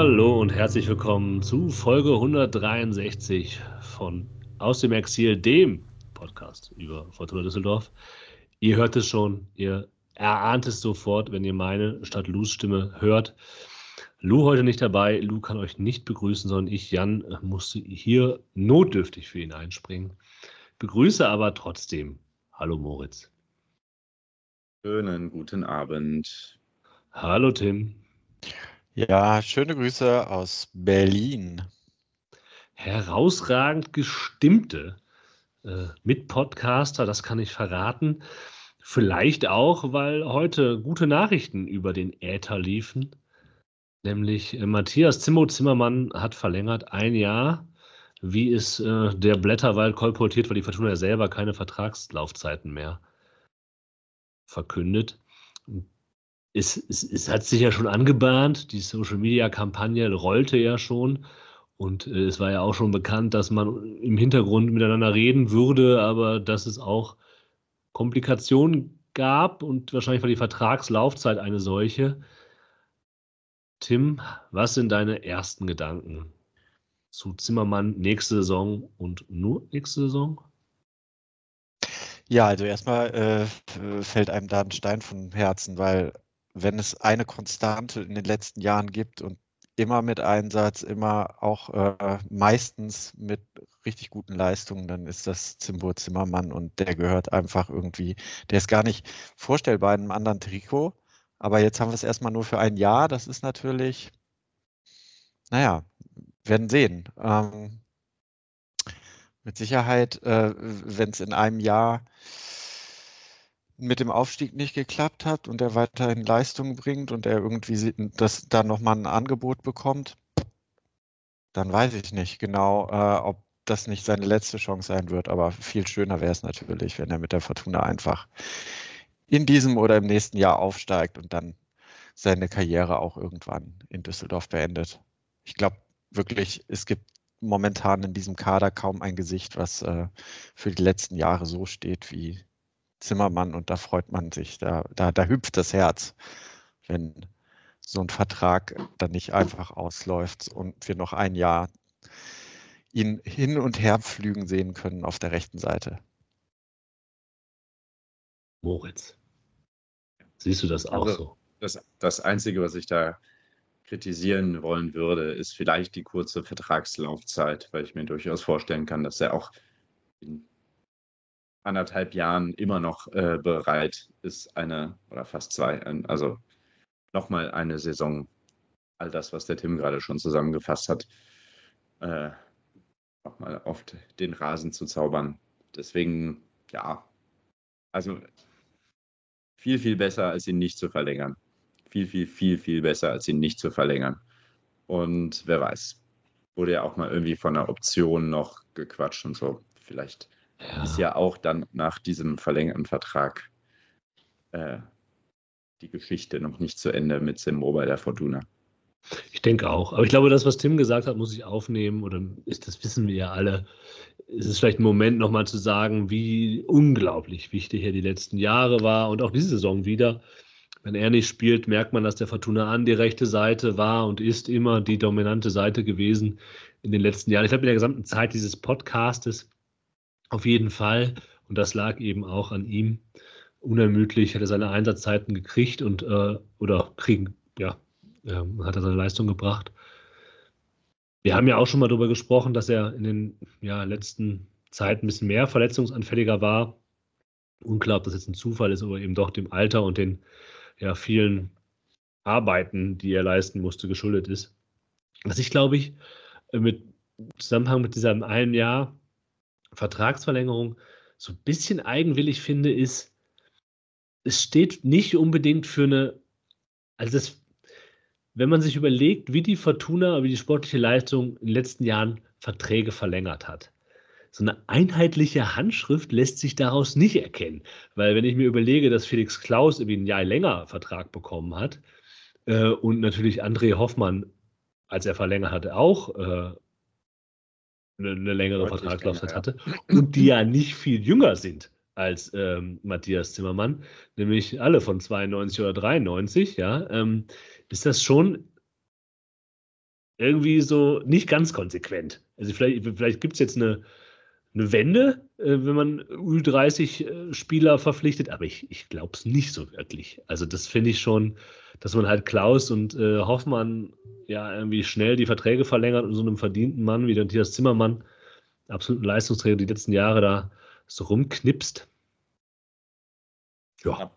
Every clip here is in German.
Hallo und herzlich willkommen zu Folge 163 von Aus dem Exil, dem Podcast über Fortuna Düsseldorf. Ihr hört es schon, ihr erahnt es sofort, wenn ihr meine statt Lus Stimme hört. Lu heute nicht dabei, Lu kann euch nicht begrüßen, sondern ich, Jan, musste hier notdürftig für ihn einspringen. Begrüße aber trotzdem. Hallo Moritz. Schönen guten Abend. Hallo Tim. Ja, schöne Grüße aus Berlin. Herausragend gestimmte Mitpodcaster, das kann ich verraten. Vielleicht auch, weil heute gute Nachrichten über den Äther liefen. Nämlich Matthias Zimmermann hat verlängert 1 Jahr, wie es der Blätterwald kolportiert, weil die Fortuna ja selber keine Vertragslaufzeiten mehr verkündet. Es hat sich ja schon angebahnt, die Social-Media-Kampagne rollte ja schon. Und es war ja auch schon bekannt, dass man im Hintergrund miteinander reden würde, aber dass es auch Komplikationen gab und wahrscheinlich war die Vertragslaufzeit eine solche. Tim, was sind deine ersten Gedanken zu Zimmermann nächste Saison und nur nächste Saison? Ja, also erstmal fällt einem da ein Stein vom Herzen, weil wenn es eine Konstante in den letzten Jahren gibt und immer mit Einsatz, immer auch meistens mit richtig guten Leistungen, dann ist das Zimmermann und der gehört einfach irgendwie, der ist gar nicht vorstellbar in einem anderen Trikot, aber jetzt haben wir es erstmal nur für 1 Jahr, das ist natürlich, naja, werden sehen. Mit Sicherheit, wenn es in einem Jahr mit dem Aufstieg nicht geklappt hat und er weiterhin Leistung bringt und er irgendwie das da nochmal ein Angebot bekommt, dann weiß ich nicht genau, ob das nicht seine letzte Chance sein wird. Aber viel schöner wäre es natürlich, wenn er mit der Fortuna einfach in diesem oder im nächsten Jahr aufsteigt und dann seine Karriere auch irgendwann in Düsseldorf beendet. Ich glaube wirklich, es gibt momentan in diesem Kader kaum ein Gesicht, was für die letzten Jahre so steht wie Zimmermann, und da freut man sich, da hüpft das Herz, wenn so ein Vertrag dann nicht einfach ausläuft und wir noch 1 Jahr ihn hin und her pflügen sehen können auf der rechten Seite. Moritz, siehst du das auch so? Das Einzige, was ich da kritisieren wollen würde, ist vielleicht die kurze Vertragslaufzeit, weil ich mir durchaus vorstellen kann, dass er auch in 1,5 Jahren immer noch bereit ist, oder fast 2, also nochmal eine Saison, all das, was der Tim gerade schon zusammengefasst hat, nochmal auf den Rasen zu zaubern. Deswegen, ja, also viel, viel besser, als ihn nicht zu verlängern. Viel, viel, viel, viel besser, als ihn nicht zu verlängern. Und wer weiß, wurde ja auch mal irgendwie von einer Option noch gequatscht und so. Vielleicht ist ja auch dann nach diesem verlängerten Vertrag die Geschichte noch nicht zu Ende mit Simbo bei der Fortuna. Ich denke auch. Aber ich glaube, das, was Tim gesagt hat, muss ich aufnehmen. Oder das wissen wir ja alle. Es ist vielleicht ein Moment, nochmal zu sagen, wie unglaublich wichtig er die letzten Jahre war und auch diese Saison wieder. Wenn er nicht spielt, merkt man, dass der Fortuna an die rechte Seite war und ist immer die dominante Seite gewesen in den letzten Jahren. Ich glaube, in der gesamten Zeit dieses Podcastes auf jeden Fall. Und das lag eben auch an ihm. Unermüdlich hat er seine Einsatzzeiten gekriegt und oder kriegen, ja, hat er seine Leistung gebracht. Wir haben ja auch schon mal darüber gesprochen, dass er in den letzten Zeiten ein bisschen mehr verletzungsanfälliger war. Unklar, ob das jetzt ein Zufall ist, aber eben doch dem Alter und den vielen Arbeiten, die er leisten musste, geschuldet ist. Was ich, glaube ich, mit Zusammenhang mit diesem 1 Jahr Vertragsverlängerung so ein bisschen eigenwillig finde, ist, es steht nicht unbedingt für eine, also das, wenn man sich überlegt, wie die Fortuna, wie die sportliche Leistung in den letzten Jahren Verträge verlängert hat. So eine einheitliche Handschrift lässt sich daraus nicht erkennen. Weil wenn ich mir überlege, dass Felix Klaus irgendwie 1 Jahr länger Vertrag bekommen hat und natürlich André Hoffmann, als er verlängert hatte, auch eine längere Deutlich Vertragslaufzeit länger, ja. hatte und die ja nicht viel jünger sind als Matthias Zimmermann, nämlich alle von 92 oder 93, ja, ist das schon irgendwie so nicht ganz konsequent. Also vielleicht gibt es jetzt eine Wende, wenn man Ü30-Spieler verpflichtet, aber ich glaube es nicht so wirklich. Also das finde ich schon, dass man halt Klaus und Hoffmann ja irgendwie schnell die Verträge verlängert und so einem verdienten Mann wie der Matthias Zimmermann, absoluten Leistungsträger, die letzten Jahre da so rumknipst. Ja.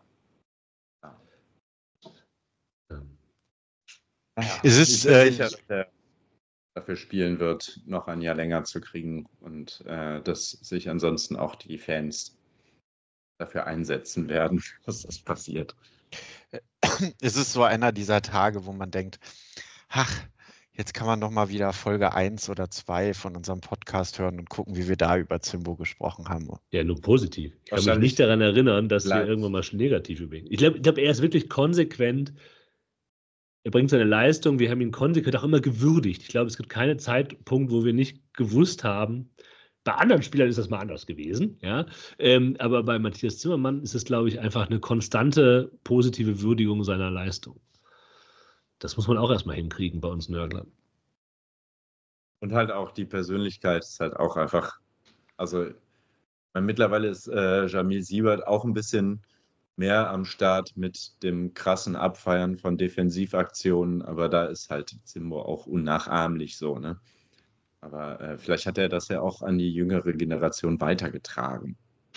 Es ist ich bin sicher, dass er dafür spielen wird, noch ein Jahr länger zu kriegen und dass sich ansonsten auch die Fans dafür einsetzen werden, dass das passiert. Es ist so einer dieser Tage, wo man denkt, ach, jetzt kann man noch mal wieder Folge 1 oder 2 von unserem Podcast hören und gucken, wie wir da über Zimbo gesprochen haben. Ja, nur positiv. Ich kann mich nicht daran erinnern, dass wir irgendwann mal negativ über ihn. Ich glaube, er ist wirklich konsequent. Er bringt seine Leistung. Wir haben ihn konsequent auch immer gewürdigt. Ich glaube, es gibt keinen Zeitpunkt, wo wir nicht gewusst haben. Bei anderen Spielern ist das mal anders gewesen, ja. Aber bei Matthias Zimmermann ist es, glaube ich, einfach eine konstante positive Würdigung seiner Leistung. Das muss man auch erstmal hinkriegen bei uns Nörglern. Und halt auch die Persönlichkeit ist halt auch einfach, also mittlerweile ist Jamil Siebert auch ein bisschen mehr am Start mit dem krassen Abfeiern von Defensivaktionen, aber da ist halt Zimbo auch unnachahmlich so, ne? Aber vielleicht hat er das ja auch an die jüngere Generation weitergetragen.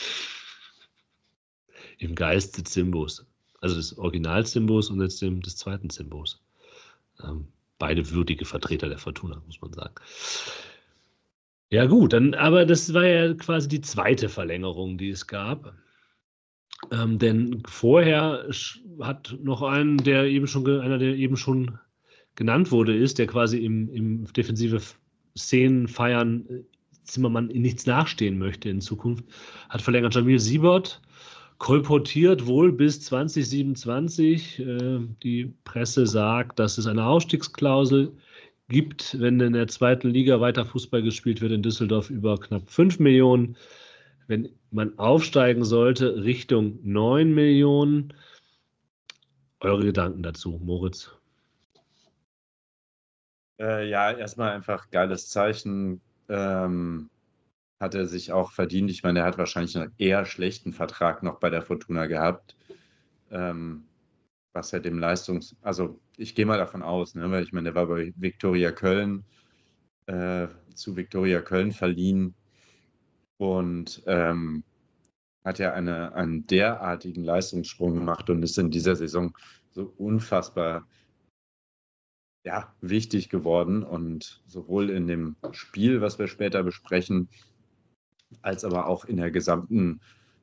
Im Geiste Zimbos. Also des Original-Zimbos und jetzt des zweiten Zimbos. Beide würdige Vertreter der Fortuna, muss man sagen. Ja gut, aber das war ja quasi die zweite Verlängerung, die es gab. Denn vorher hat noch einer, der eben schon genannt wurde, der quasi im defensive Szenen feiern Zimmermann in nichts nachstehen möchte in Zukunft, hat verlängert. Jamil Siebert kolportiert wohl bis 2027. Die Presse sagt, dass es eine Ausstiegsklausel gibt, wenn in der zweiten Liga weiter Fußball gespielt wird in Düsseldorf über knapp 5 Millionen. Wenn man aufsteigen sollte, Richtung 9 Millionen. Eure Gedanken dazu, Moritz? Ja, erstmal einfach geiles Zeichen. Hat er sich auch verdient. Ich meine, er hat wahrscheinlich einen eher schlechten Vertrag noch bei der Fortuna gehabt. Was er dem also ich gehe mal davon aus, ne, weil ich meine, der war bei Viktoria Köln, zu Viktoria Köln verliehen und hat ja einen derartigen Leistungssprung gemacht und ist in dieser Saison so unfassbar wichtig geworden und sowohl in dem Spiel, was wir später besprechen, als aber auch in der gesamten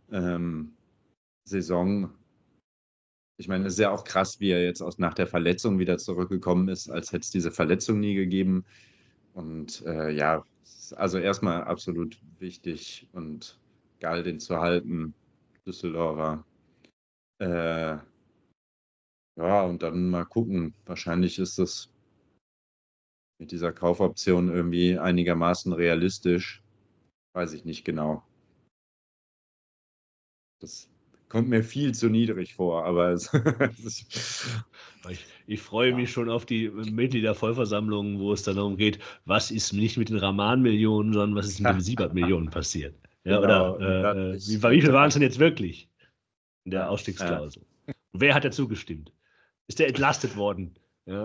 Saison. Ich meine, es ist ja auch krass, wie er jetzt nach der Verletzung wieder zurückgekommen ist, als hätte es diese Verletzung nie gegeben. Und also erstmal absolut wichtig und geil, den zu halten, Düsseldorfer. Und dann mal gucken. Wahrscheinlich ist das mit dieser Kaufoption irgendwie einigermaßen realistisch. Weiß ich nicht genau. Das kommt mir viel zu niedrig vor, aber ich freue mich schon auf die Mitgliedervollversammlungen, wo es dann darum geht, was ist nicht mit den Rahman-Millionen, sondern was ist mit den Siebert-Millionen passiert. Ja, genau. Oder wie viel waren es denn jetzt wirklich in der Ausstiegsklausel? Und wer hat dazu gestimmt? Ist der entlastet worden? Ja.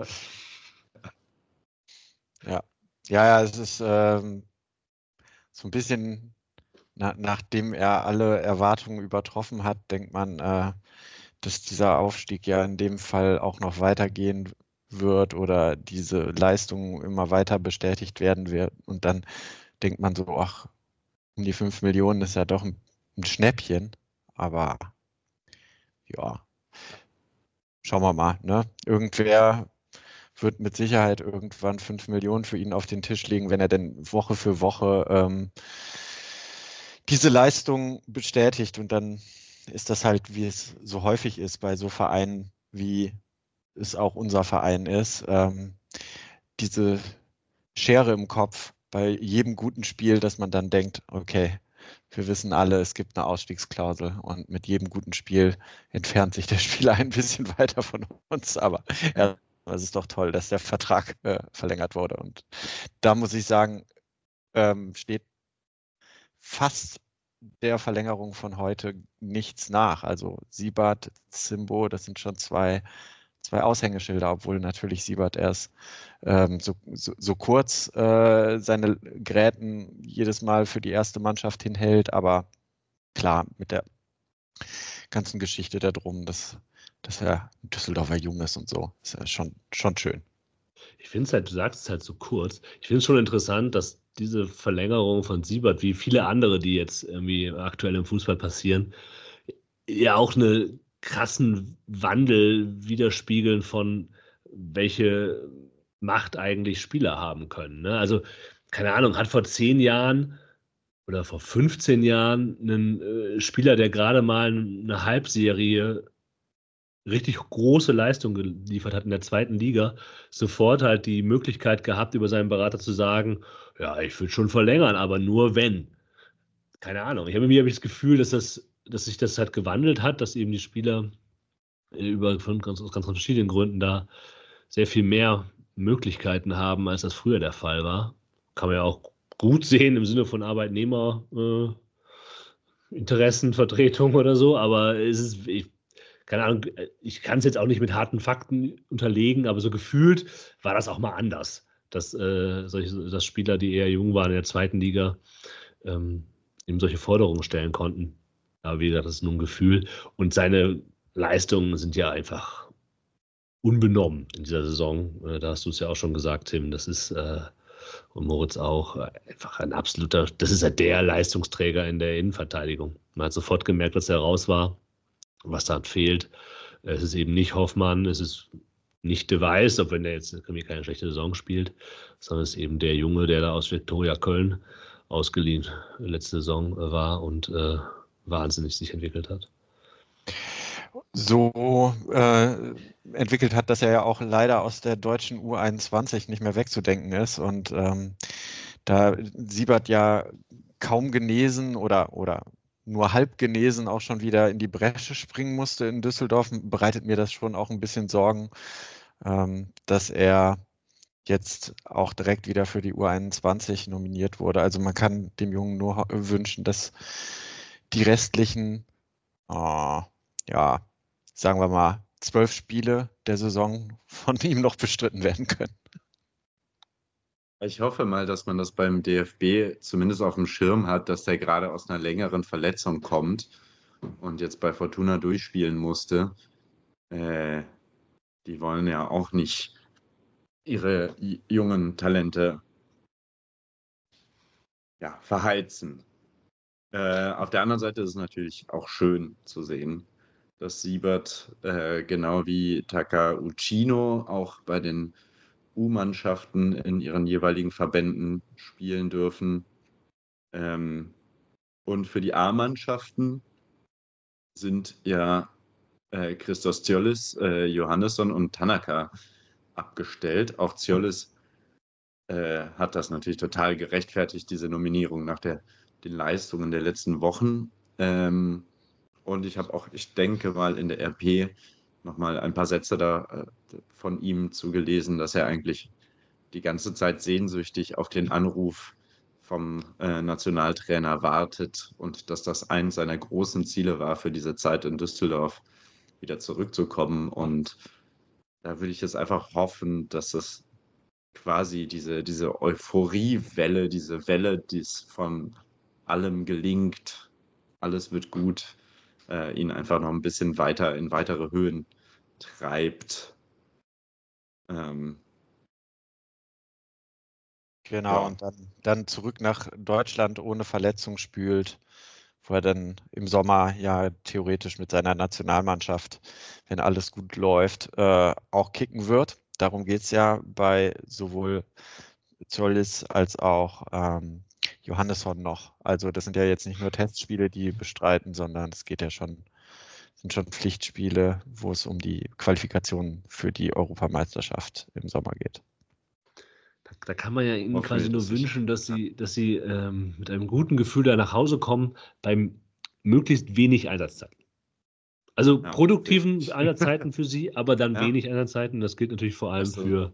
Es ist so ein bisschen, nachdem er alle Erwartungen übertroffen hat, denkt man, dass dieser Aufstieg ja in dem Fall auch noch weitergehen wird oder diese Leistung immer weiter bestätigt werden wird. Und dann denkt man so, ach, um die 5 Millionen ist ja doch ein Schnäppchen. Aber ja, schauen wir mal. Ne? Irgendwer wird mit Sicherheit irgendwann 5 Millionen für ihn auf den Tisch legen, wenn er denn Woche für Woche diese Leistung bestätigt. Und dann ist das halt, wie es so häufig ist bei so Vereinen, wie es auch unser Verein ist, diese Schere im Kopf bei jedem guten Spiel, dass man dann denkt, okay, wir wissen alle, es gibt eine Ausstiegsklausel und mit jedem guten Spiel entfernt sich der Spieler ein bisschen weiter von uns, aber Es ist doch toll, dass der Vertrag verlängert wurde. Und da muss ich sagen, steht fast der Verlängerung von heute nichts nach. Also Siebert, Zimbo, das sind schon zwei Aushängeschilder, obwohl natürlich Siebert erst so kurz seine Gräten jedes Mal für die erste Mannschaft hinhält. Aber klar, mit der ganzen Geschichte darum, dass er ein Düsseldorfer Jung ist und so, ist ja schon schön. Ich finde es halt, du sagst es halt so kurz. Ich finde es schon interessant, dass diese Verlängerung von Siebert, wie viele andere, die jetzt irgendwie aktuell im Fußball passieren, ja auch einen krassen Wandel widerspiegeln von welche Macht eigentlich Spieler haben können. Ne? Also, keine Ahnung, hat vor 10 Jahren oder vor 15 Jahren einen Spieler, der gerade mal eine Halbserie richtig große Leistung geliefert hat in der zweiten Liga, sofort halt die Möglichkeit gehabt, über seinen Berater zu sagen, ja, ich würde schon verlängern, aber nur wenn. Keine Ahnung. Hab ich das Gefühl, dass sich das halt gewandelt hat, dass eben die Spieler aus ganz verschiedenen Gründen da sehr viel mehr Möglichkeiten haben, als das früher der Fall war. Kann man ja auch gut sehen im Sinne von Arbeitnehmer Interessenvertretung oder so, aber keine Ahnung, ich kann es jetzt auch nicht mit harten Fakten unterlegen, aber so gefühlt war das auch mal anders, dass Spieler, die eher jung waren in der zweiten Liga, eben solche Forderungen stellen konnten. Aber wie gesagt, das ist nur ein Gefühl. Und seine Leistungen sind ja einfach unbenommen in dieser Saison. Da hast du es ja auch schon gesagt, Tim. Das ist, und Moritz auch, einfach ein absoluter, das ist ja der Leistungsträger in der Innenverteidigung. Man hat sofort gemerkt, dass er raus war, was da fehlt. Es ist eben nicht Hoffmann, es ist nicht De Wijs, auch wenn der jetzt keine schlechte Saison spielt, sondern es ist eben der Junge, der da aus Viktoria Köln ausgeliehen letzte Saison war und wahnsinnig sich entwickelt hat. So entwickelt hat, dass er ja auch leider aus der deutschen U21 nicht mehr wegzudenken ist. Und da Siebert ja kaum genesen oder nur halb genesen auch schon wieder in die Bresche springen musste in Düsseldorf, bereitet mir das schon auch ein bisschen Sorgen, dass er jetzt auch direkt wieder für die U21 nominiert wurde. Also man kann dem Jungen nur wünschen, dass die restlichen, sagen wir mal, 12 Spiele der Saison von ihm noch bestritten werden können. Ich hoffe mal, dass man das beim DFB zumindest auf dem Schirm hat, dass der gerade aus einer längeren Verletzung kommt und jetzt bei Fortuna durchspielen musste. Die wollen ja auch nicht ihre jungen Talente verheizen. Auf der anderen Seite ist es natürlich auch schön zu sehen, dass Siebert genau wie Takauchino auch bei den U-Mannschaften in ihren jeweiligen Verbänden spielen dürfen. Und für die A-Mannschaften sind ja Christos Ziolis, Johannesson und Tanaka abgestellt. Auch Ziolis hat das natürlich total gerechtfertigt, diese Nominierung nach den Leistungen der letzten Wochen. Und ich denke mal in der RP nochmal ein paar Sätze von ihm zugelesen, dass er eigentlich die ganze Zeit sehnsüchtig auf den Anruf vom Nationaltrainer wartet und dass das eines seiner großen Ziele war, für diese Zeit in Düsseldorf wieder zurückzukommen. Und da würde ich jetzt einfach hoffen, dass es quasi diese Euphoriewelle, diese Welle, die es von allem gelingt, alles wird gut, ihn einfach noch ein bisschen weiter in weitere Höhen treibt. Genau, und dann zurück nach Deutschland ohne Verletzung spült, wo er dann im Sommer ja theoretisch mit seiner Nationalmannschaft, wenn alles gut läuft, auch kicken wird. Darum geht es ja bei sowohl Zollis als auch Johannesson noch. Also das sind ja jetzt nicht nur Testspiele, die bestreiten, sondern es geht ja sind schon Pflichtspiele, wo es um die Qualifikation für die Europameisterschaft im Sommer geht. Da kann man ja ihnen quasi nur wünschen, dass sie mit einem guten Gefühl da nach Hause kommen, beim möglichst wenig Einsatzzeiten. Also Ja, produktiven richtig. Einsatzzeiten für sie, aber dann Ja. wenig Einsatzzeiten. Das gilt natürlich vor allem Also,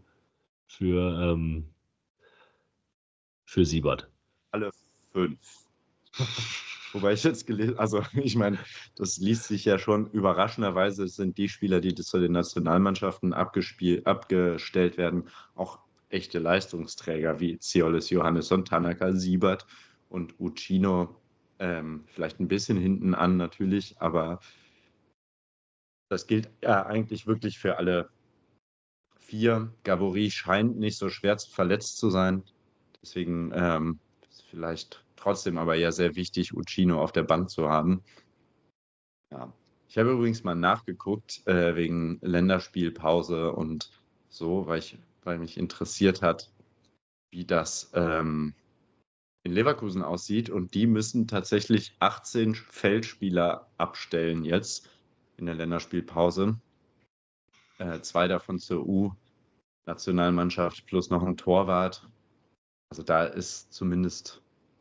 für Siebert. alle 5. Wobei ich jetzt gelesen, also ich meine, das liest sich ja schon überraschenderweise, sind die Spieler, die zu den Nationalmannschaften abgestellt werden, auch echte Leistungsträger wie Ziolis Johannesson, Tanaka, Siebert und Ucino. Vielleicht ein bisschen hinten an natürlich, aber das gilt ja eigentlich wirklich für alle 4. Gabori scheint nicht so schwer verletzt zu sein. Deswegen ist vielleicht trotzdem aber ja sehr wichtig, Ucino auf der Bank zu haben. Ja. Ich habe übrigens mal nachgeguckt, wegen Länderspielpause und so, weil mich interessiert hat, wie das in Leverkusen aussieht. Und die müssen tatsächlich 18 Feldspieler abstellen jetzt in der Länderspielpause. 2 davon zur U-Nationalmannschaft plus noch ein Torwart. Also da ist zumindest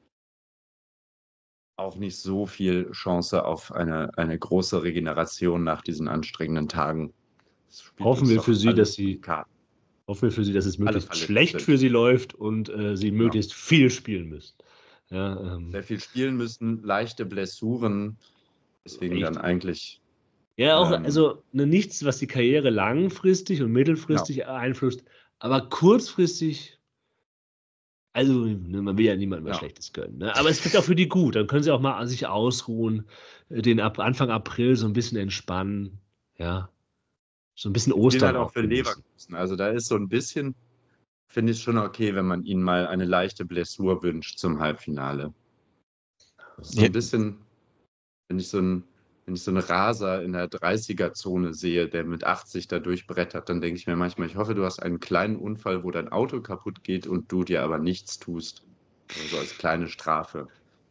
auch nicht so viel Chance auf eine große Regeneration nach diesen anstrengenden Tagen. Das spielt Hoffen uns wir doch für sie, alles dass in die sie Karten. Hoffen wir für sie, dass es Alle möglichst verletzt schlecht sind. für sie läuft und sie Genau. möglichst viel spielen müssen. Ja, Sehr viel spielen müssen, leichte Blessuren, deswegen dann richtig. eigentlich. Ja, auch also nichts, was die Karriere langfristig und mittelfristig beeinflusst, aber kurzfristig, also ne, man will ja niemandem was Ja. Schlechtes gönnen. Ne? Aber es wird auch für die gut. Dann können sie auch mal sich ausruhen, den Anfang April so ein bisschen entspannen. Ja, so ein bisschen Die spielen Ostern halt auch auch für genießen. Leverkusen. Also da ist so ein bisschen, finde ich schon okay, wenn man ihnen mal eine leichte Blessur wünscht zum Halbfinale. So Ja, ein bisschen, wenn ich so einen Raser in der 30er-Zone sehe, der mit 80 da durchbrettert, dann denke ich mir manchmal, ich hoffe, du hast einen kleinen Unfall, wo dein Auto kaputt geht und du dir aber nichts tust. So als kleine Strafe.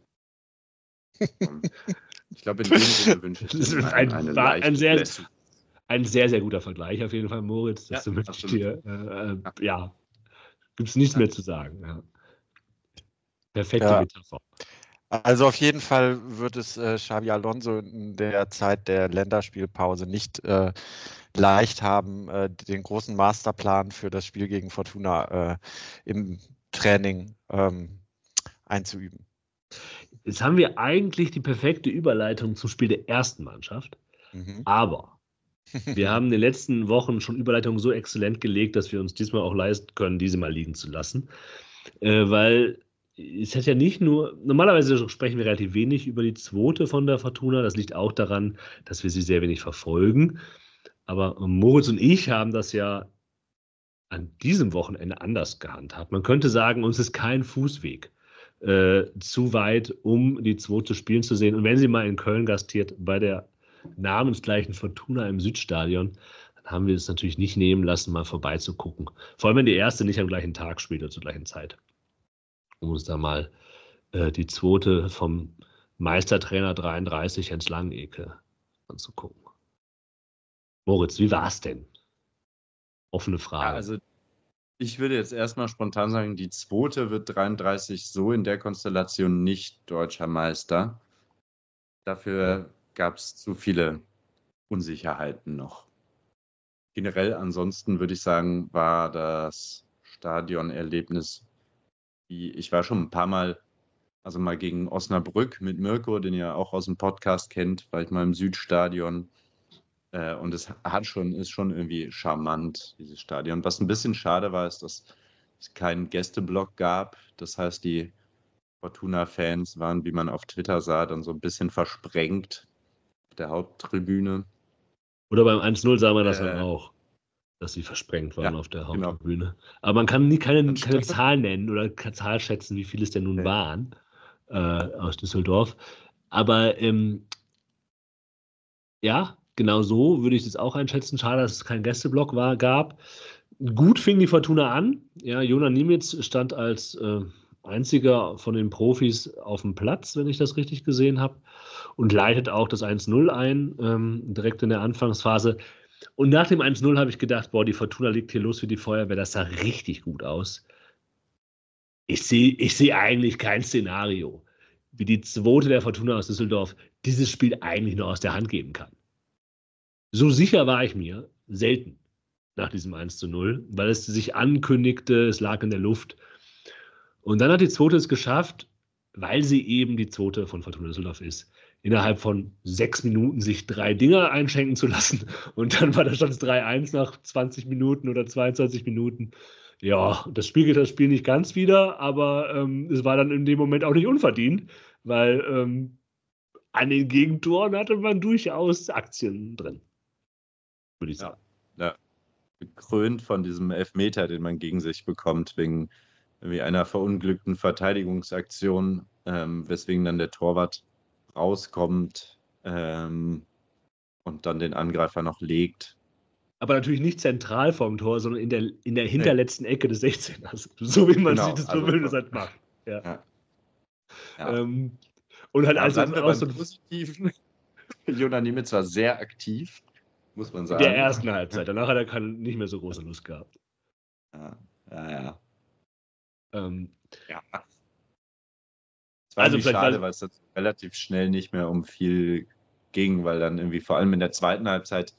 Ich glaube, in dem Sinne wünsche ich Das ist denen eine ein leichte Blessur. sehr, sehr guter Vergleich auf jeden Fall, Moritz. Ja, Das möchte ich absolut. dir, Ja. ja, gibt es nichts Ja. mehr zu sagen. Ja. Perfekte Ja. Metapher. Also auf jeden Fall wird es Xabi Alonso in der Zeit der Länderspielpause nicht leicht haben, den großen Masterplan für das Spiel gegen Fortuna im Training einzuüben. Jetzt haben wir eigentlich die perfekte Überleitung zum Spiel der ersten Mannschaft, aber wir haben in den letzten Wochen schon Überleitungen so exzellent gelegt, dass wir uns diesmal auch leisten können, diese mal liegen zu lassen. Weil es hat ja nicht nur, normalerweise sprechen wir relativ wenig über die zweite von der Fortuna. Das liegt auch daran, dass wir sie sehr wenig verfolgen. Aber Moritz und ich haben das ja an diesem Wochenende anders gehandhabt. Man könnte sagen, uns ist kein Fußweg zu weit, um die zweite spielen zu sehen. Und wenn sie mal in Köln gastiert, bei der namensgleichen Fortuna im Südstadion, dann haben wir es natürlich nicht nehmen lassen, mal vorbeizugucken. Vor allem, wenn die erste nicht am gleichen Tag spielt oder zur gleichen Zeit. Um uns da mal die zweite vom Meistertrainer 33, Jens Langeke, anzugucken. Moritz, wie war es denn? Offene Frage. Ja, also ich würde jetzt erstmal spontan sagen, die zweite wird 33 so in der Konstellation nicht deutscher Meister. Dafür gab es zu viele Unsicherheiten noch. Generell ansonsten würde ich sagen, war das Stadionerlebnis, ich war schon ein paar Mal, also mal gegen Osnabrück mit Mirko, den ihr auch aus dem Podcast kennt, war ich mal im Südstadion. Und es ist schon irgendwie charmant, dieses Stadion. Was ein bisschen schade war, ist, dass es keinen Gästeblock gab. Das heißt, die Fortuna-Fans waren, wie man auf Twitter sah, dann so ein bisschen versprengt auf der Haupttribüne. Oder beim 1-0 sah man das dann auch, dass sie versprengt waren Ja, auf der genau. Haupttribüne. Aber man kann keine Anstatt- Zahl nennen oder keine Zahl schätzen, wie viele es denn nun Nee. waren aus Düsseldorf. Aber ja, genau so würde ich das auch einschätzen. Schade, dass es kein Gästeblock gab. Gut fing die Fortuna an. Ja, Jona Niemitz stand als einziger von den Profis auf dem Platz, wenn ich das richtig gesehen habe, und leitet auch das 1-0 ein, direkt in der Anfangsphase. Und nach dem 1-0 habe ich gedacht, boah, die Fortuna legt hier los wie die Feuerwehr, das sah richtig gut aus. Ich sehe eigentlich kein Szenario, wie die zweite der Fortuna aus Düsseldorf dieses Spiel eigentlich nur aus der Hand geben kann. So sicher war ich mir selten nach diesem 1:0, weil es sich ankündigte, es lag in der Luft. Und dann hat die zweite es geschafft, weil sie eben die zweite von Fortuna Düsseldorf ist, innerhalb von 6 Minuten sich 3 Dinger einschenken zu lassen. Und dann war da schon das 3:1 nach 20 Minuten oder 22 Minuten. Ja, das spiegelt das Spiel nicht ganz wider, aber es war dann in dem Moment auch nicht unverdient, weil an den Gegentoren hatte man durchaus Aktien drin, würde ich sagen. Ja. Gekrönt von diesem Elfmeter, den man gegen sich bekommt, wegen irgendwie einer verunglückten Verteidigungsaktion, weswegen dann der Torwart rauskommt und dann den Angreifer noch legt. Aber natürlich nicht zentral vorm Tor, sondern in der hinterletzten Ecke des 16ers. So wie man sich das gewöhnt halt macht. Ja. Und halt als auch so Positiven. Jona Niemitz war sehr aktiv, muss man sagen. Der ersten Halbzeit. Danach hat er nicht mehr so große Lust gehabt. Ja. Es war also vielleicht schade, weil es dann relativ schnell nicht mehr um viel ging, weil dann irgendwie vor allem in der zweiten Halbzeit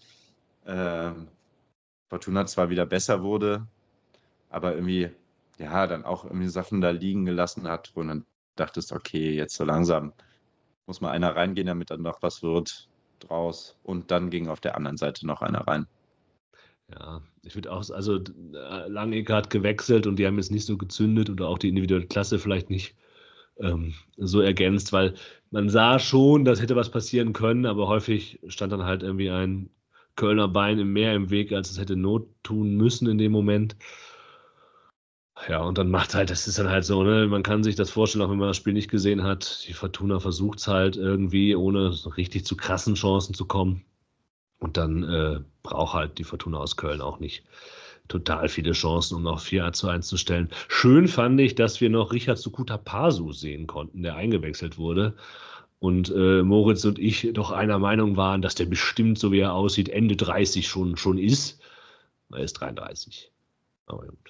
Fortuna zwar wieder besser wurde, aber irgendwie dann auch irgendwie Sachen da liegen gelassen hat, wo dann dachtest, okay, jetzt so langsam muss mal einer reingehen, damit dann noch was wird draus. Und dann ging auf der anderen Seite noch einer rein. Ja, ich würde auch, also Langenecker hat gewechselt und die haben jetzt nicht so gezündet oder auch die individuelle Klasse vielleicht nicht so ergänzt, weil man sah schon, dass hätte was passieren können, aber häufig stand dann halt irgendwie ein Kölner Bein mehr im Weg, als es hätte Not tun müssen in dem Moment. Ja, und dann das ist dann halt so, ne? Man kann sich das vorstellen, auch wenn man das Spiel nicht gesehen hat. Die Fortuna versucht es halt irgendwie, ohne richtig zu krassen Chancen zu kommen. Und dann braucht halt die Fortuna aus Köln auch nicht total viele Chancen, um noch 4:1 zu stellen. Schön fand ich, dass wir noch Richard Sukuta Pasu sehen konnten, der eingewechselt wurde. Und Moritz und ich doch einer Meinung waren, dass der bestimmt, so wie er aussieht, Ende 30 schon ist. Er ist 33. Aber gut.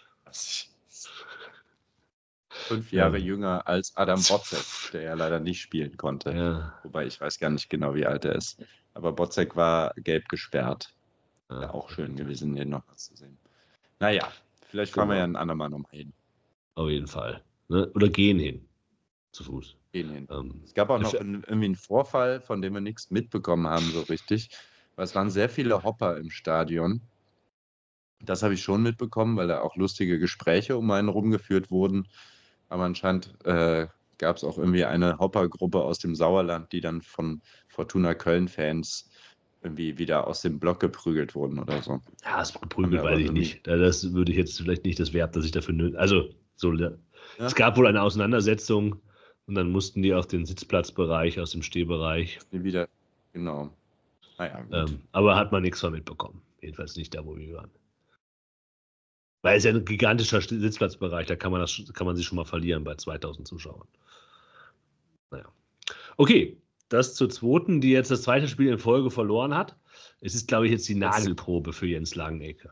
5 Jahre jünger als Adam Botzek, der ja leider nicht spielen konnte. Ja. Wobei ich weiß gar nicht genau, wie alt er ist. Aber Botzek war gelb gesperrt. Wäre auch schön gewesen, den noch mal zu sehen. Naja, vielleicht fahren wir ja ein andermal nochmal hin. Auf jeden Fall. Ne? Oder gehen hin. Zu Fuß. Gehen hin. Es gab auch noch irgendwie einen Vorfall, von dem wir nichts mitbekommen haben, so richtig. Weil es waren sehr viele Hopper im Stadion. Das habe ich schon mitbekommen, weil da auch lustige Gespräche um einen rumgeführt wurden. Aber anscheinend gab es auch irgendwie eine Hopper-Gruppe aus dem Sauerland, die dann von Fortuna Köln-Fans irgendwie wieder aus dem Block geprügelt wurden oder so. Ja, das geprügelt weiß ich nicht. Das würde ich jetzt vielleicht nicht das Verb, das ich dafür also es gab wohl eine Auseinandersetzung und dann mussten die auf den Sitzplatzbereich, aus dem Stehbereich. Wieder, genau. Gut. Aber hat man nichts von mitbekommen. Jedenfalls nicht da, wo wir waren. Weil es ja ein gigantischer Sitzplatzbereich, da kann man sich schon mal verlieren bei 2000 Zuschauern. Naja. Okay, das zur zweiten, die jetzt das zweite Spiel in Folge verloren hat. Es ist, glaube ich, jetzt die Nagelprobe für Jens Langenecke.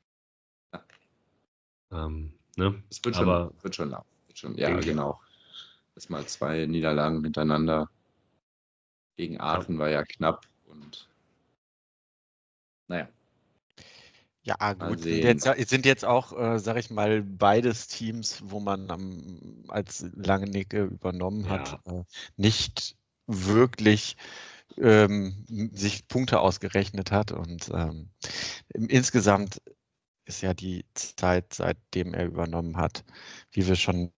Ne? Es wird schon laufen. Ja, genau. Erstmal 2 Niederlagen hintereinander. Gegen Aachen war ja knapp und naja. Ja, gut. Sind jetzt auch, sag ich mal, beides Teams, wo man als Langenecke übernommen hat, nicht wirklich sich Punkte ausgerechnet hat. Und insgesamt ist ja die Zeit, seitdem er übernommen hat, wie wir schon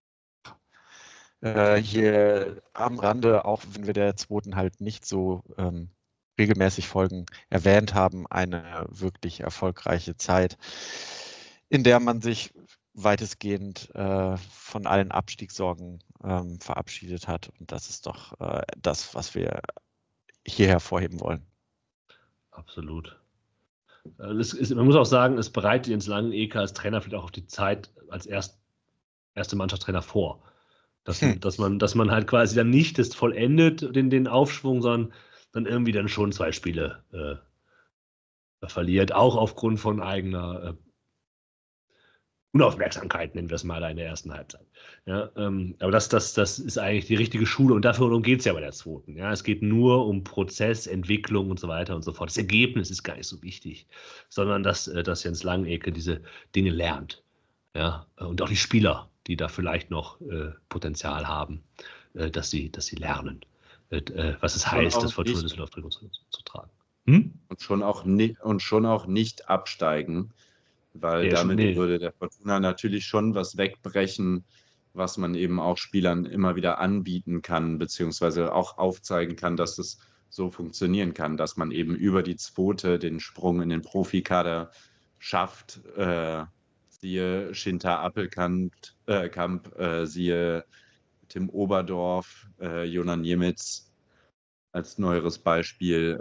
hier am Rande, auch wenn wir der zweiten halt nicht so regelmäßig Folgen erwähnt haben, eine wirklich erfolgreiche Zeit, in der man sich weitestgehend von allen Abstiegssorgen verabschiedet hat. Und das ist doch das, was wir hier hervorheben wollen. Absolut. Man muss auch sagen, es bereitet Jens Langenecke als Trainer vielleicht auch auf die Zeit als erste Mannschaftstrainer vor. Dass man halt quasi dann nicht das vollendet, den Aufschwung, sondern dann irgendwie dann schon 2 Spiele verliert, auch aufgrund von eigener Unaufmerksamkeit, nennen wir es mal, in der ersten Halbzeit. Ja, aber das ist eigentlich die richtige Schule und darum geht es ja bei der zweiten. Ja, es geht nur um Prozess, Entwicklung und so weiter und so fort. Das Ergebnis ist gar nicht so wichtig, sondern dass Jens Langecke diese Dinge lernt. Ja, und auch die Spieler, die da vielleicht noch Potenzial haben, dass sie lernen, was es heißt, das Fortuna Düsseldorf zu tragen. Und schon auch nicht absteigen, weil damit würde der Fortuna natürlich schon was wegbrechen, was man eben auch Spielern immer wieder anbieten kann, beziehungsweise auch aufzeigen kann, dass es so funktionieren kann, dass man eben über die zweite den Sprung in den Profikader schafft. Siehe Shinta Appelkamp, siehe Tim Oberdorf, Jonan Niemitz als neueres Beispiel.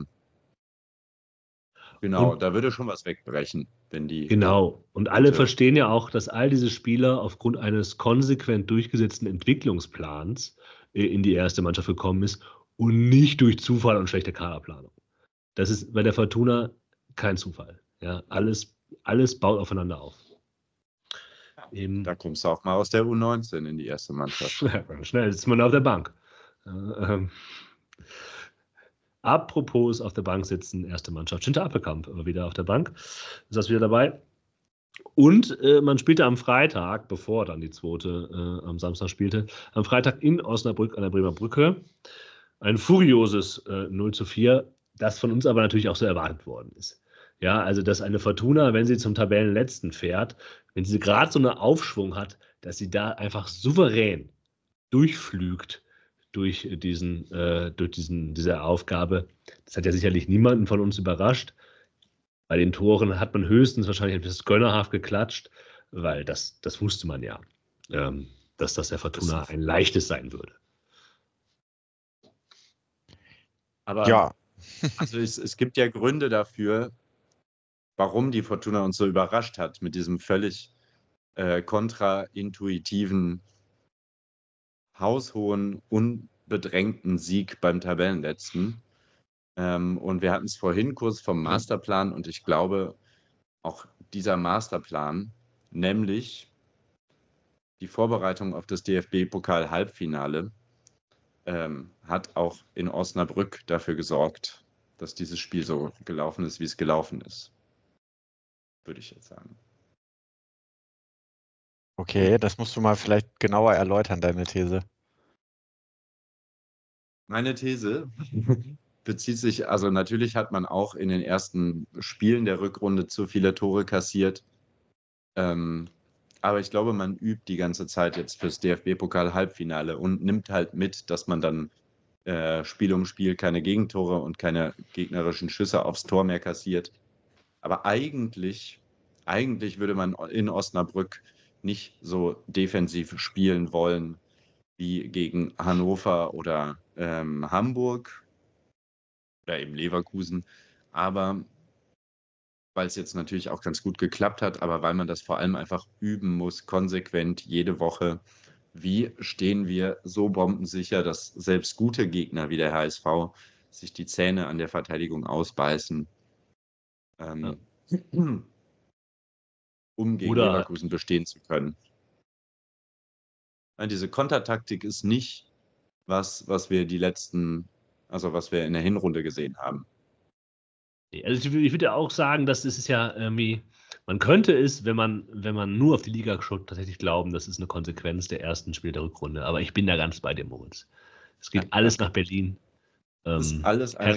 Genau, da würde schon was wegbrechen, wenn die. Genau, und alle verstehen ja auch, dass all diese Spieler aufgrund eines konsequent durchgesetzten Entwicklungsplans in die erste Mannschaft gekommen ist und nicht durch Zufall und schlechte Kaderplanung. Das ist bei der Fortuna kein Zufall. Ja, alles baut aufeinander auf. Da kommst du auch mal aus der U19 in die erste Mannschaft. Schnell sitzt man auf der Bank. Apropos auf der Bank sitzen, erste Mannschaft. Shinta Appelkamp wieder auf der Bank. Ist das wieder dabei? Und man spielte am Freitag, bevor dann die zweite am Samstag spielte, am Freitag in Osnabrück an der Bremer Brücke. Ein furioses 0:4, das von uns aber natürlich auch so erwartet worden ist. Ja, also dass eine Fortuna, wenn sie zum Tabellenletzten fährt, wenn sie gerade so einen Aufschwung hat, dass sie da einfach souverän durchflügt durch diese Aufgabe. Das hat ja sicherlich niemanden von uns überrascht. Bei den Toren hat man höchstens wahrscheinlich etwas gönnerhaft geklatscht, weil das wusste man ja, dass das der Fortuna ein leichtes sein würde. Aber ja. Also es gibt ja Gründe dafür, warum die Fortuna uns so überrascht hat mit diesem völlig kontraintuitiven, haushohen, unbedrängten Sieg beim Tabellenletzten. Und wir hatten es vorhin kurz vom Masterplan und ich glaube, auch dieser Masterplan, nämlich die Vorbereitung auf das DFB-Pokal-Halbfinale, hat auch in Osnabrück dafür gesorgt, dass dieses Spiel so gelaufen ist, wie es gelaufen ist. Würde ich jetzt sagen. Okay, das musst du mal vielleicht genauer erläutern, deine These. Meine These bezieht sich, also natürlich hat man auch in den ersten Spielen der Rückrunde zu viele Tore kassiert. Aber ich glaube, man übt die ganze Zeit jetzt fürs DFB-Pokal-Halbfinale und nimmt halt mit, dass man dann Spiel um Spiel keine Gegentore und keine gegnerischen Schüsse aufs Tor mehr kassiert. Aber eigentlich würde man in Osnabrück nicht so defensiv spielen wollen wie gegen Hannover oder Hamburg oder eben Leverkusen. Aber weil es jetzt natürlich auch ganz gut geklappt hat, aber weil man das vor allem einfach üben muss, konsequent jede Woche. Wie stehen wir so bombensicher, dass selbst gute Gegner wie der HSV sich die Zähne an der Verteidigung ausbeißen, um gegen Leverkusen bestehen zu können? Diese Kontertaktik ist nicht was wir was wir in der Hinrunde gesehen haben. Also ich würde auch sagen, dass es ist ja irgendwie, man könnte es, wenn man nur auf die Liga schaut, tatsächlich glauben, das ist eine Konsequenz der ersten Spiele der Rückrunde. Aber ich bin da ganz bei dir, Moritz. Es geht alles nach Berlin. Das ist alles eine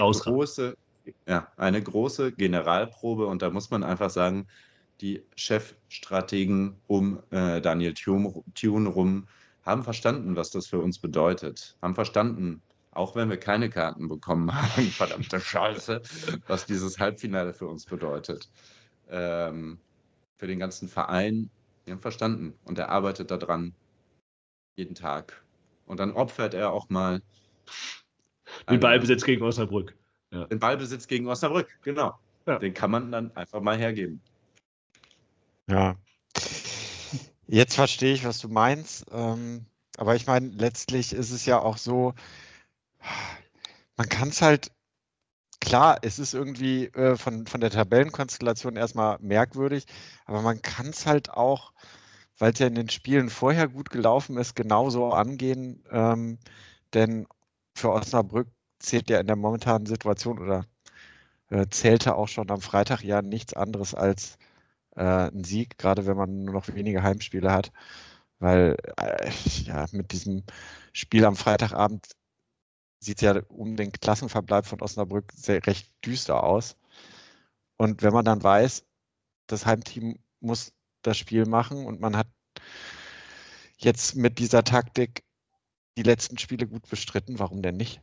große Generalprobe und da muss man einfach sagen, die Chefstrategen um Daniel Thune rum haben verstanden, was das für uns bedeutet. Haben verstanden, auch wenn wir keine Karten bekommen haben, verdammte Scheiße, was dieses Halbfinale für uns bedeutet. Für den ganzen Verein, die haben verstanden und er arbeitet daran jeden Tag. Und dann opfert er auch mal den Ballbesitz gegen Osnabrück. Ja. Den Ballbesitz gegen Osnabrück, genau. Ja. Den kann man dann einfach mal hergeben. Ja. Jetzt verstehe ich, was du meinst. Aber ich meine, letztlich ist es ja auch so, man kann es halt klar, es ist irgendwie von der Tabellenkonstellation erstmal merkwürdig, aber man kann es halt auch, weil es ja in den Spielen vorher gut gelaufen ist, genauso angehen. Denn für Osnabrück zählt ja in der momentanen Situation oder zählte auch schon am Freitag ja nichts anderes als ein Sieg, gerade wenn man nur noch wenige Heimspiele hat. Weil ja, mit diesem Spiel am Freitagabend sieht es ja um den Klassenverbleib von Osnabrück recht düster aus. Und wenn man dann weiß, das Heimteam muss das Spiel machen und man hat jetzt mit dieser Taktik die letzten Spiele gut bestritten, warum denn nicht?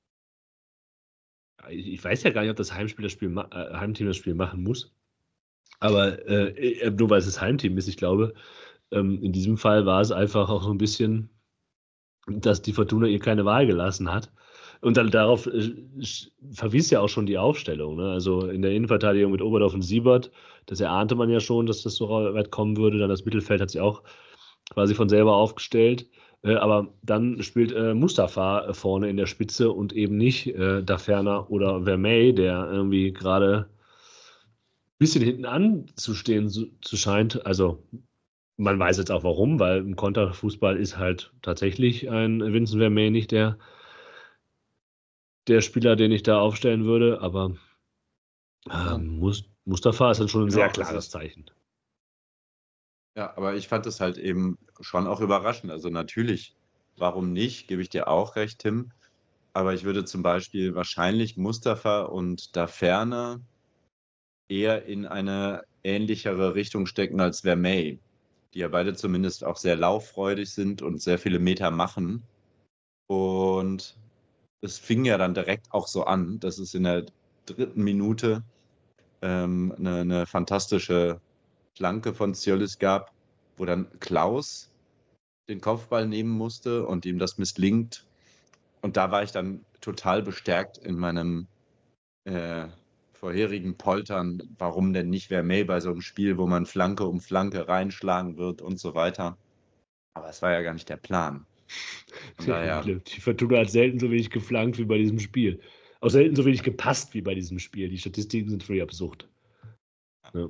Ich weiß ja gar nicht, ob das Heimteam das Spiel machen muss. Aber nur weil es das Heimteam ist, ich glaube, in diesem Fall war es einfach auch so ein bisschen, dass die Fortuna ihr keine Wahl gelassen hat. Und dann darauf verwies ja auch schon die Aufstellung. Ne? Also in der Innenverteidigung mit Oberdorf und Siebert, das erahnte man ja schon, dass das so weit kommen würde. Dann das Mittelfeld hat sich auch quasi von selber aufgestellt. Aber dann spielt Mustafa vorne in der Spitze und eben nicht Daferner oder Vermey, der irgendwie gerade ein bisschen hinten anzustehen zu scheint. Also man weiß jetzt auch warum, weil im Konterfußball ist halt tatsächlich ein Vincent Vermey nicht der Spieler, den ich da aufstellen würde, aber Mustafa ist dann schon ein sehr klares Zeichen. Ja, aber ich fand es halt eben schon auch überraschend. Also natürlich, warum nicht, gebe ich dir auch recht, Tim. Aber ich würde zum Beispiel wahrscheinlich Mustafa und Daferner eher in eine ähnlichere Richtung stecken als Vermey, die ja beide zumindest auch sehr lauffreudig sind und sehr viele Meter machen. Und es fing ja dann direkt auch so an, dass es in der 3. Minute eine fantastische Flanke von Ziolis gab, wo dann Klaus den Kopfball nehmen musste und ihm das misslingt. Und da war ich dann total bestärkt in meinem vorherigen Poltern, warum denn nicht Vermey bei so einem Spiel, wo man Flanke um Flanke reinschlagen wird und so weiter. Aber es war ja gar nicht der Plan. Von daher, Die Fortuna hat selten so wenig geflankt wie bei diesem Spiel. Auch selten so wenig gepasst wie bei diesem Spiel. Die Statistiken sind völlig absurd. Ja.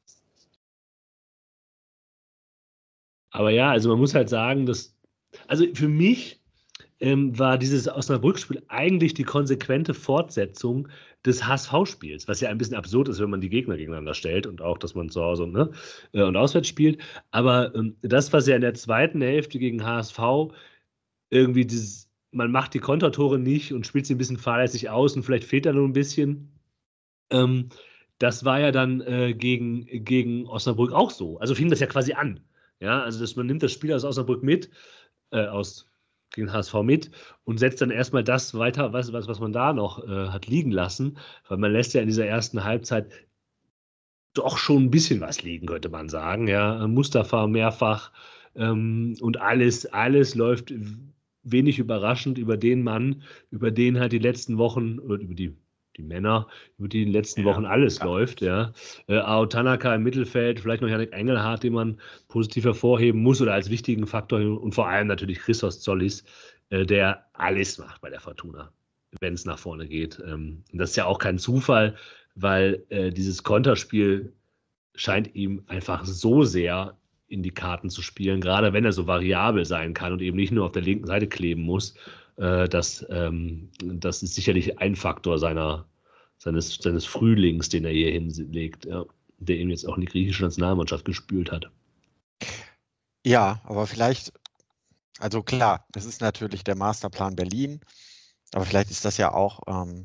Aber ja, also man muss halt sagen, also für mich war dieses Osnabrück-Spiel eigentlich die konsequente Fortsetzung des HSV-Spiels, was ja ein bisschen absurd ist, wenn man die Gegner gegeneinander stellt und auch, dass man zu Hause und auswärts spielt. Aber das, was ja in der zweiten Hälfte gegen HSV irgendwie man macht die Kontertore nicht und spielt sie ein bisschen fahrlässig aus und vielleicht fehlt da nur ein bisschen. Das war ja dann gegen Osnabrück auch so. Also fing das ja quasi an. Ja, also man nimmt das Spiel aus Osnabrück mit, gegen HSV mit und setzt dann erstmal das weiter, was man da noch hat liegen lassen, weil man lässt ja in dieser ersten Halbzeit doch schon ein bisschen was liegen, könnte man sagen. Ja, Mustafa mehrfach und alles läuft wenig überraschend über den Mann, über den halt die letzten Wochen oder über die Männer, über die in den letzten Wochen alles läuft. Ja. Ao Tanaka im Mittelfeld, vielleicht noch Yannick Engelhardt, den man positiv hervorheben muss oder als wichtigen Faktor und vor allem natürlich Christos Zollis, der alles macht bei der Fortuna, wenn es nach vorne geht. Und das ist ja auch kein Zufall, weil dieses Konterspiel scheint ihm einfach so sehr in die Karten zu spielen, gerade wenn er so variabel sein kann und eben nicht nur auf der linken Seite kleben muss. Das ist sicherlich ein Faktor seines Frühlings, den er hier hinlegt, ja, der ihm jetzt auch in die griechische Nationalmannschaft gespült hat. Ja, aber vielleicht, also klar, das ist natürlich der Masterplan Berlin, aber vielleicht ist das ja auch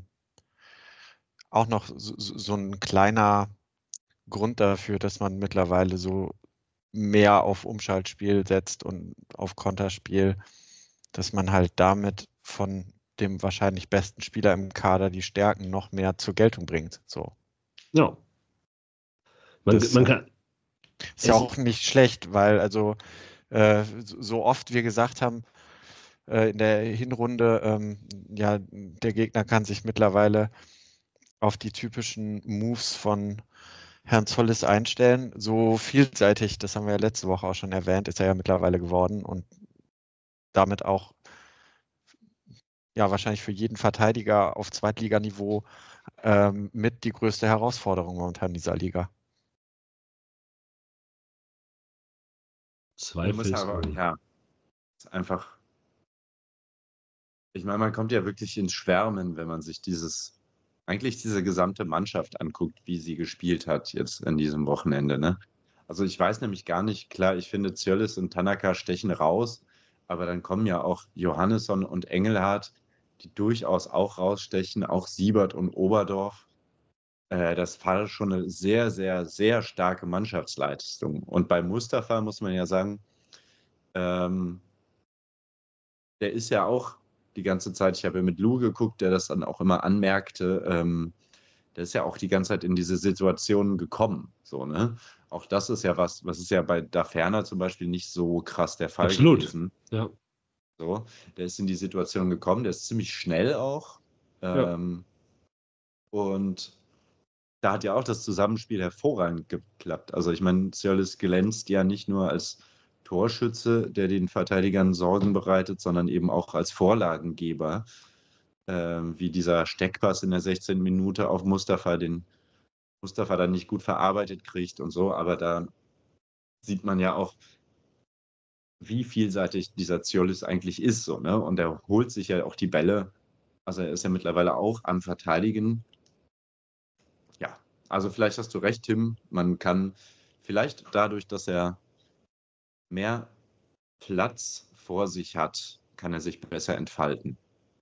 noch so ein kleiner Grund dafür, dass man mittlerweile so mehr auf Umschaltspiel setzt und auf Konterspiel, dass man halt damit von dem wahrscheinlich besten Spieler im Kader die Stärken noch mehr zur Geltung bringt. So. Ja. Man kann. Ist ja auch nicht schlecht, weil also so oft wir gesagt haben, in der Hinrunde, ja, der Gegner kann sich mittlerweile auf die typischen Moves von Herrn Zollis einstellen. So vielseitig, das haben wir ja letzte Woche auch schon erwähnt, ist er ja mittlerweile geworden und damit auch ja wahrscheinlich für jeden Verteidiger auf Zweitliganiveau mit die größte Herausforderung momentan in dieser Liga. Man muss aber, ja, ist einfach, ich meine, man kommt ja wirklich ins Schwärmen, wenn man sich eigentlich diese gesamte Mannschaft anguckt, wie sie gespielt hat jetzt an diesem Wochenende, ne? Also ich weiß nämlich gar nicht, klar, ich finde Zirlis und Tanaka stechen raus, aber dann kommen ja auch Johannesson und Engelhardt, die durchaus auch rausstechen, auch Siebert und Oberdorf. Das war schon eine sehr, sehr, sehr starke Mannschaftsleistung. Und bei Mustafa muss man ja sagen, ähm, der ist ja auch die ganze Zeit, ich habe ja mit Lou geguckt, der das dann auch immer anmerkte, der ist ja auch die ganze Zeit in diese Situation gekommen. So, ne? Auch das ist ja was ist ja bei Da Ferner zum Beispiel nicht so krass der Fall Absolut. gewesen. Ja. So, der ist in die Situation gekommen, der ist ziemlich schnell auch. Und da hat ja auch das Zusammenspiel hervorragend geklappt. Also ich meine, Zirlis glänzt ja nicht nur als Torschütze, der den Verteidigern Sorgen bereitet, sondern eben auch als Vorlagengeber, wie dieser Steckpass in der 16. Minute auf Mustafa, den Mustafa dann nicht gut verarbeitet kriegt und so. Aber da sieht man ja auch, wie vielseitig dieser Zirlis eigentlich ist. So, ne? Und er holt sich ja auch die Bälle. Also er ist ja mittlerweile auch am Verteidigen. Ja, also vielleicht hast du recht, Tim. Man kann vielleicht dadurch, dass er mehr Platz vor sich hat, kann er sich besser entfalten.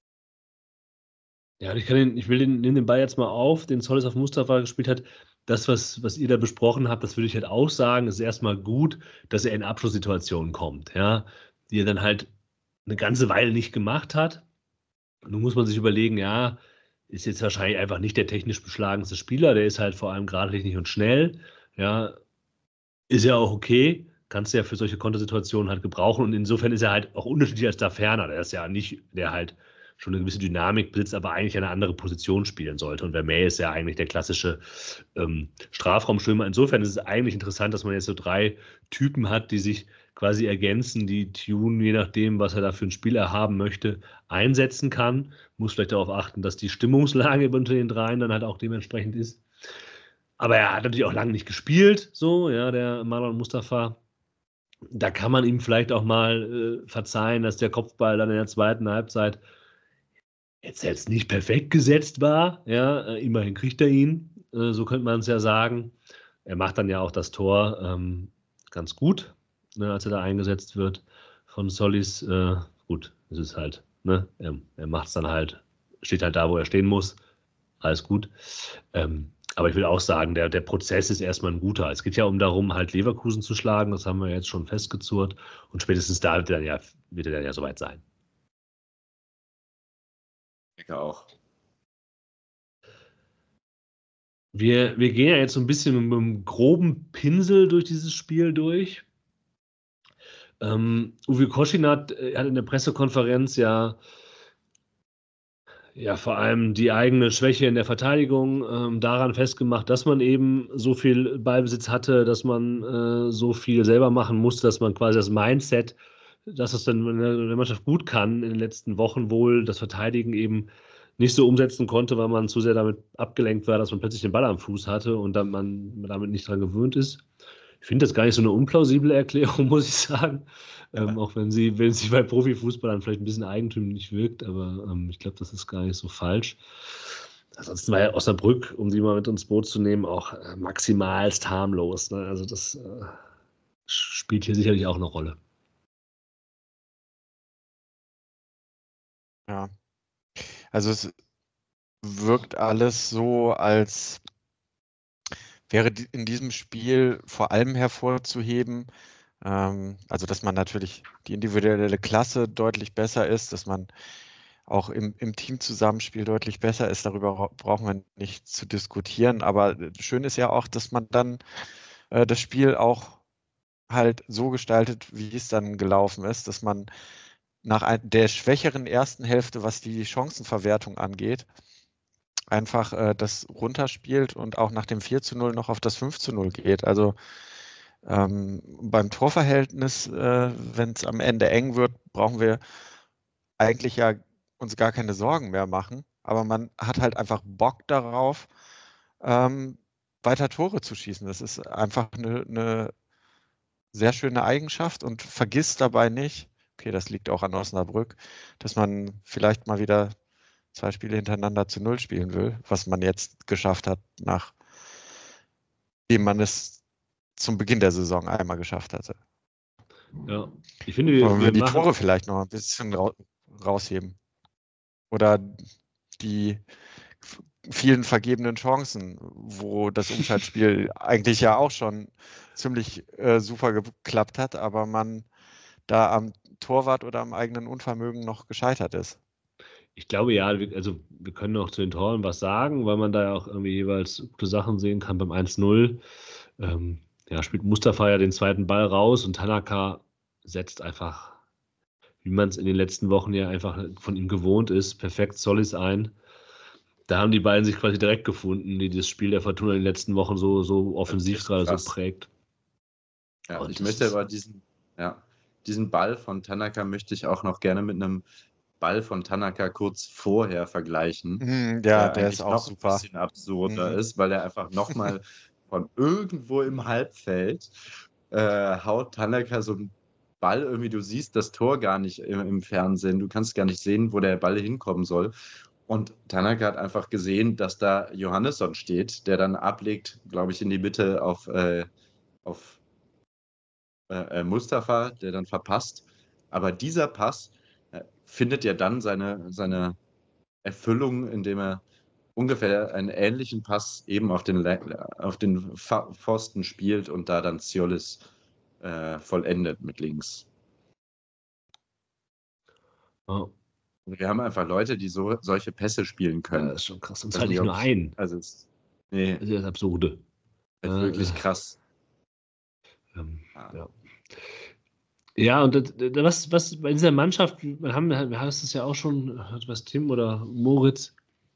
Ja, ich nehme den Ball jetzt mal auf, den Zollis auf Mustafa gespielt hat. Das, was ihr da besprochen habt, das würde ich halt auch sagen, ist erstmal gut, dass er in Abschlusssituationen kommt, ja, die er dann halt eine ganze Weile nicht gemacht hat. Nun muss man sich überlegen, ja, ist jetzt wahrscheinlich einfach nicht der technisch beschlagenste Spieler, der ist halt vor allem geradlinig und schnell, ja, ist ja auch okay, kannst du ja für solche Kontersituationen halt gebrauchen und insofern ist er halt auch unterschiedlich als Da Ferner, der ist ja nicht, der halt schon eine gewisse Dynamik besitzt, aber eigentlich eine andere Position spielen sollte. Und Vermeer ist ja eigentlich der klassische Strafraumstürmer. Insofern ist es eigentlich interessant, dass man jetzt so 3 Typen hat, die sich quasi ergänzen, die Tune, je nachdem, was er da für einen Spieler haben möchte, einsetzen kann. Muss vielleicht darauf achten, dass die Stimmungslage unter den 3 dann halt auch dementsprechend ist. Aber er hat natürlich auch lange nicht gespielt, so, ja, der Marlon Mustafa. Da kann man ihm vielleicht auch mal verzeihen, dass der Kopfball dann in der zweiten Halbzeit jetzt nicht perfekt gesetzt war. Ja, immerhin kriegt er ihn, so könnte man es ja sagen. Er macht dann ja auch das Tor ganz gut, ne, als er da eingesetzt wird von Solis. Gut, es ist halt, ne, er macht es dann halt, steht halt da, wo er stehen muss. Alles gut. Aber ich will auch sagen, der Prozess ist erstmal ein guter. Es geht ja darum, halt Leverkusen zu schlagen. Das haben wir jetzt schon festgezurrt. Und spätestens da wird er dann ja soweit sein. Ich denke auch. Wir gehen ja jetzt so ein bisschen mit einem groben Pinsel durch dieses Spiel durch. Uwe Koschinat hat in der Pressekonferenz ja vor allem die eigene Schwäche in der Verteidigung daran festgemacht, dass man eben so viel Ballbesitz hatte, dass man so viel selber machen musste, dass man quasi das Mindset, dass es dann in der Mannschaft gut kann, in den letzten Wochen wohl das Verteidigen eben nicht so umsetzen konnte, weil man zu sehr damit abgelenkt war, dass man plötzlich den Ball am Fuß hatte und dann man damit nicht dran gewöhnt ist. Ich finde das gar nicht so eine unplausible Erklärung, muss ich sagen. Auch wenn sie bei Profifußballern vielleicht ein bisschen eigentümlich wirkt, aber ich glaube, das ist gar nicht so falsch. Ansonsten war ja Osnabrück, um die mal mit ins Boot zu nehmen, auch maximalst harmlos. Ne? Also das spielt hier sicherlich auch eine Rolle. Ja, also es wirkt alles so, als wäre in diesem Spiel vor allem hervorzuheben, also dass man natürlich die individuelle Klasse deutlich besser ist, dass man auch im Teamzusammenspiel deutlich besser ist. Darüber brauchen wir nicht zu diskutieren. Aber schön ist ja auch, dass man dann das Spiel auch halt so gestaltet, wie es dann gelaufen ist, dass man nach der schwächeren ersten Hälfte, was die Chancenverwertung angeht, einfach das runterspielt und auch nach dem 4:0 noch auf das 5:0 geht. Also beim Torverhältnis, wenn es am Ende eng wird, brauchen wir eigentlich ja uns gar keine Sorgen mehr machen, aber man hat halt einfach Bock darauf, weiter Tore zu schießen. Das ist einfach eine sehr schöne Eigenschaft und vergisst dabei nicht, okay, das liegt auch an Osnabrück, dass man vielleicht mal wieder 2 Spiele hintereinander zu 0 spielen will, was man jetzt geschafft hat, nachdem man es zum Beginn der Saison einmal geschafft hatte. Ja, ich finde, Wollen wir wir die machen. Tore vielleicht noch ein bisschen rausheben? Oder die vielen vergebenen Chancen, wo das Umschaltspiel eigentlich ja auch schon ziemlich super geklappt hat, aber man da am Torwart oder am eigenen Unvermögen noch gescheitert ist. Ich glaube ja, wir können auch zu den Toren was sagen, weil man da ja auch irgendwie jeweils gute Sachen sehen kann beim 1-0. Ja, spielt Mustafa ja den zweiten Ball raus und Tanaka setzt einfach, wie man es in den letzten Wochen ja einfach von ihm gewohnt ist, perfekt Sollis ein. Da haben die beiden sich quasi direkt gefunden, die das Spiel der Fortuna in den letzten Wochen so offensiv gerade so prägt. Ja, Und ich möchte aber diesen Ball von Tanaka möchte ich auch noch gerne mit einem Ball von Tanaka kurz vorher vergleichen, Ja, der der ist eigentlich auch noch ein super. bisschen absurder ist, weil er einfach nochmal von irgendwo im Halbfeld haut Tanaka so einen Ball irgendwie, du siehst das Tor gar nicht im Fernsehen, du kannst gar nicht sehen, wo der Ball hinkommen soll. Und Tanaka hat einfach gesehen, dass da Johannesson steht, der dann ablegt, glaube ich, in die Mitte auf Mustafa, der dann verpasst. Aber dieser Pass findet ja dann seine Erfüllung, indem er ungefähr einen ähnlichen Pass eben auf den Pfosten spielt und da dann Ziolis vollendet mit links. Ja. Wir haben einfach Leute, die solche Pässe spielen können. Das ist schon krass. Und Weiß zwar nicht nicht, nur einen. Also, Das ist das Absurde. ist wirklich krass. Ja. Ja, und was bei dieser Mannschaft, wir haben es ja auch schon, was Tim oder Moritz,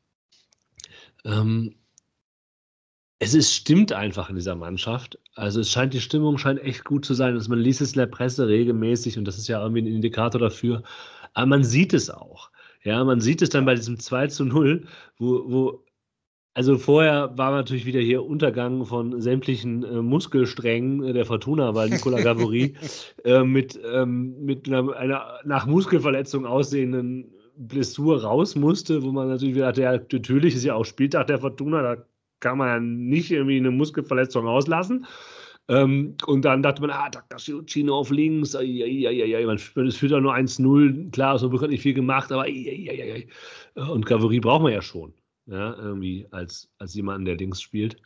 stimmt einfach in dieser Mannschaft. Also die Stimmung scheint echt gut zu sein. Also man liest es in der Presse regelmäßig und das ist ja irgendwie ein Indikator dafür. Aber man sieht es auch. Ja, man sieht es dann bei diesem 2-0, also vorher war natürlich wieder hier Untergang von sämtlichen Muskelsträngen der Fortuna, weil Nicola Gavory mit einer nach Muskelverletzung aussehenden Blessur raus musste, wo man natürlich wieder dachte, ja, natürlich ist ja auch Spieltag der Fortuna, da kann man ja nicht irgendwie eine Muskelverletzung auslassen. Und dann dachte man, Takashi auf links, man führt ja nur 1-0, klar, so hat nicht viel gemacht, aber und Gavory braucht man ja schon. Ja, irgendwie als jemanden, der links spielt.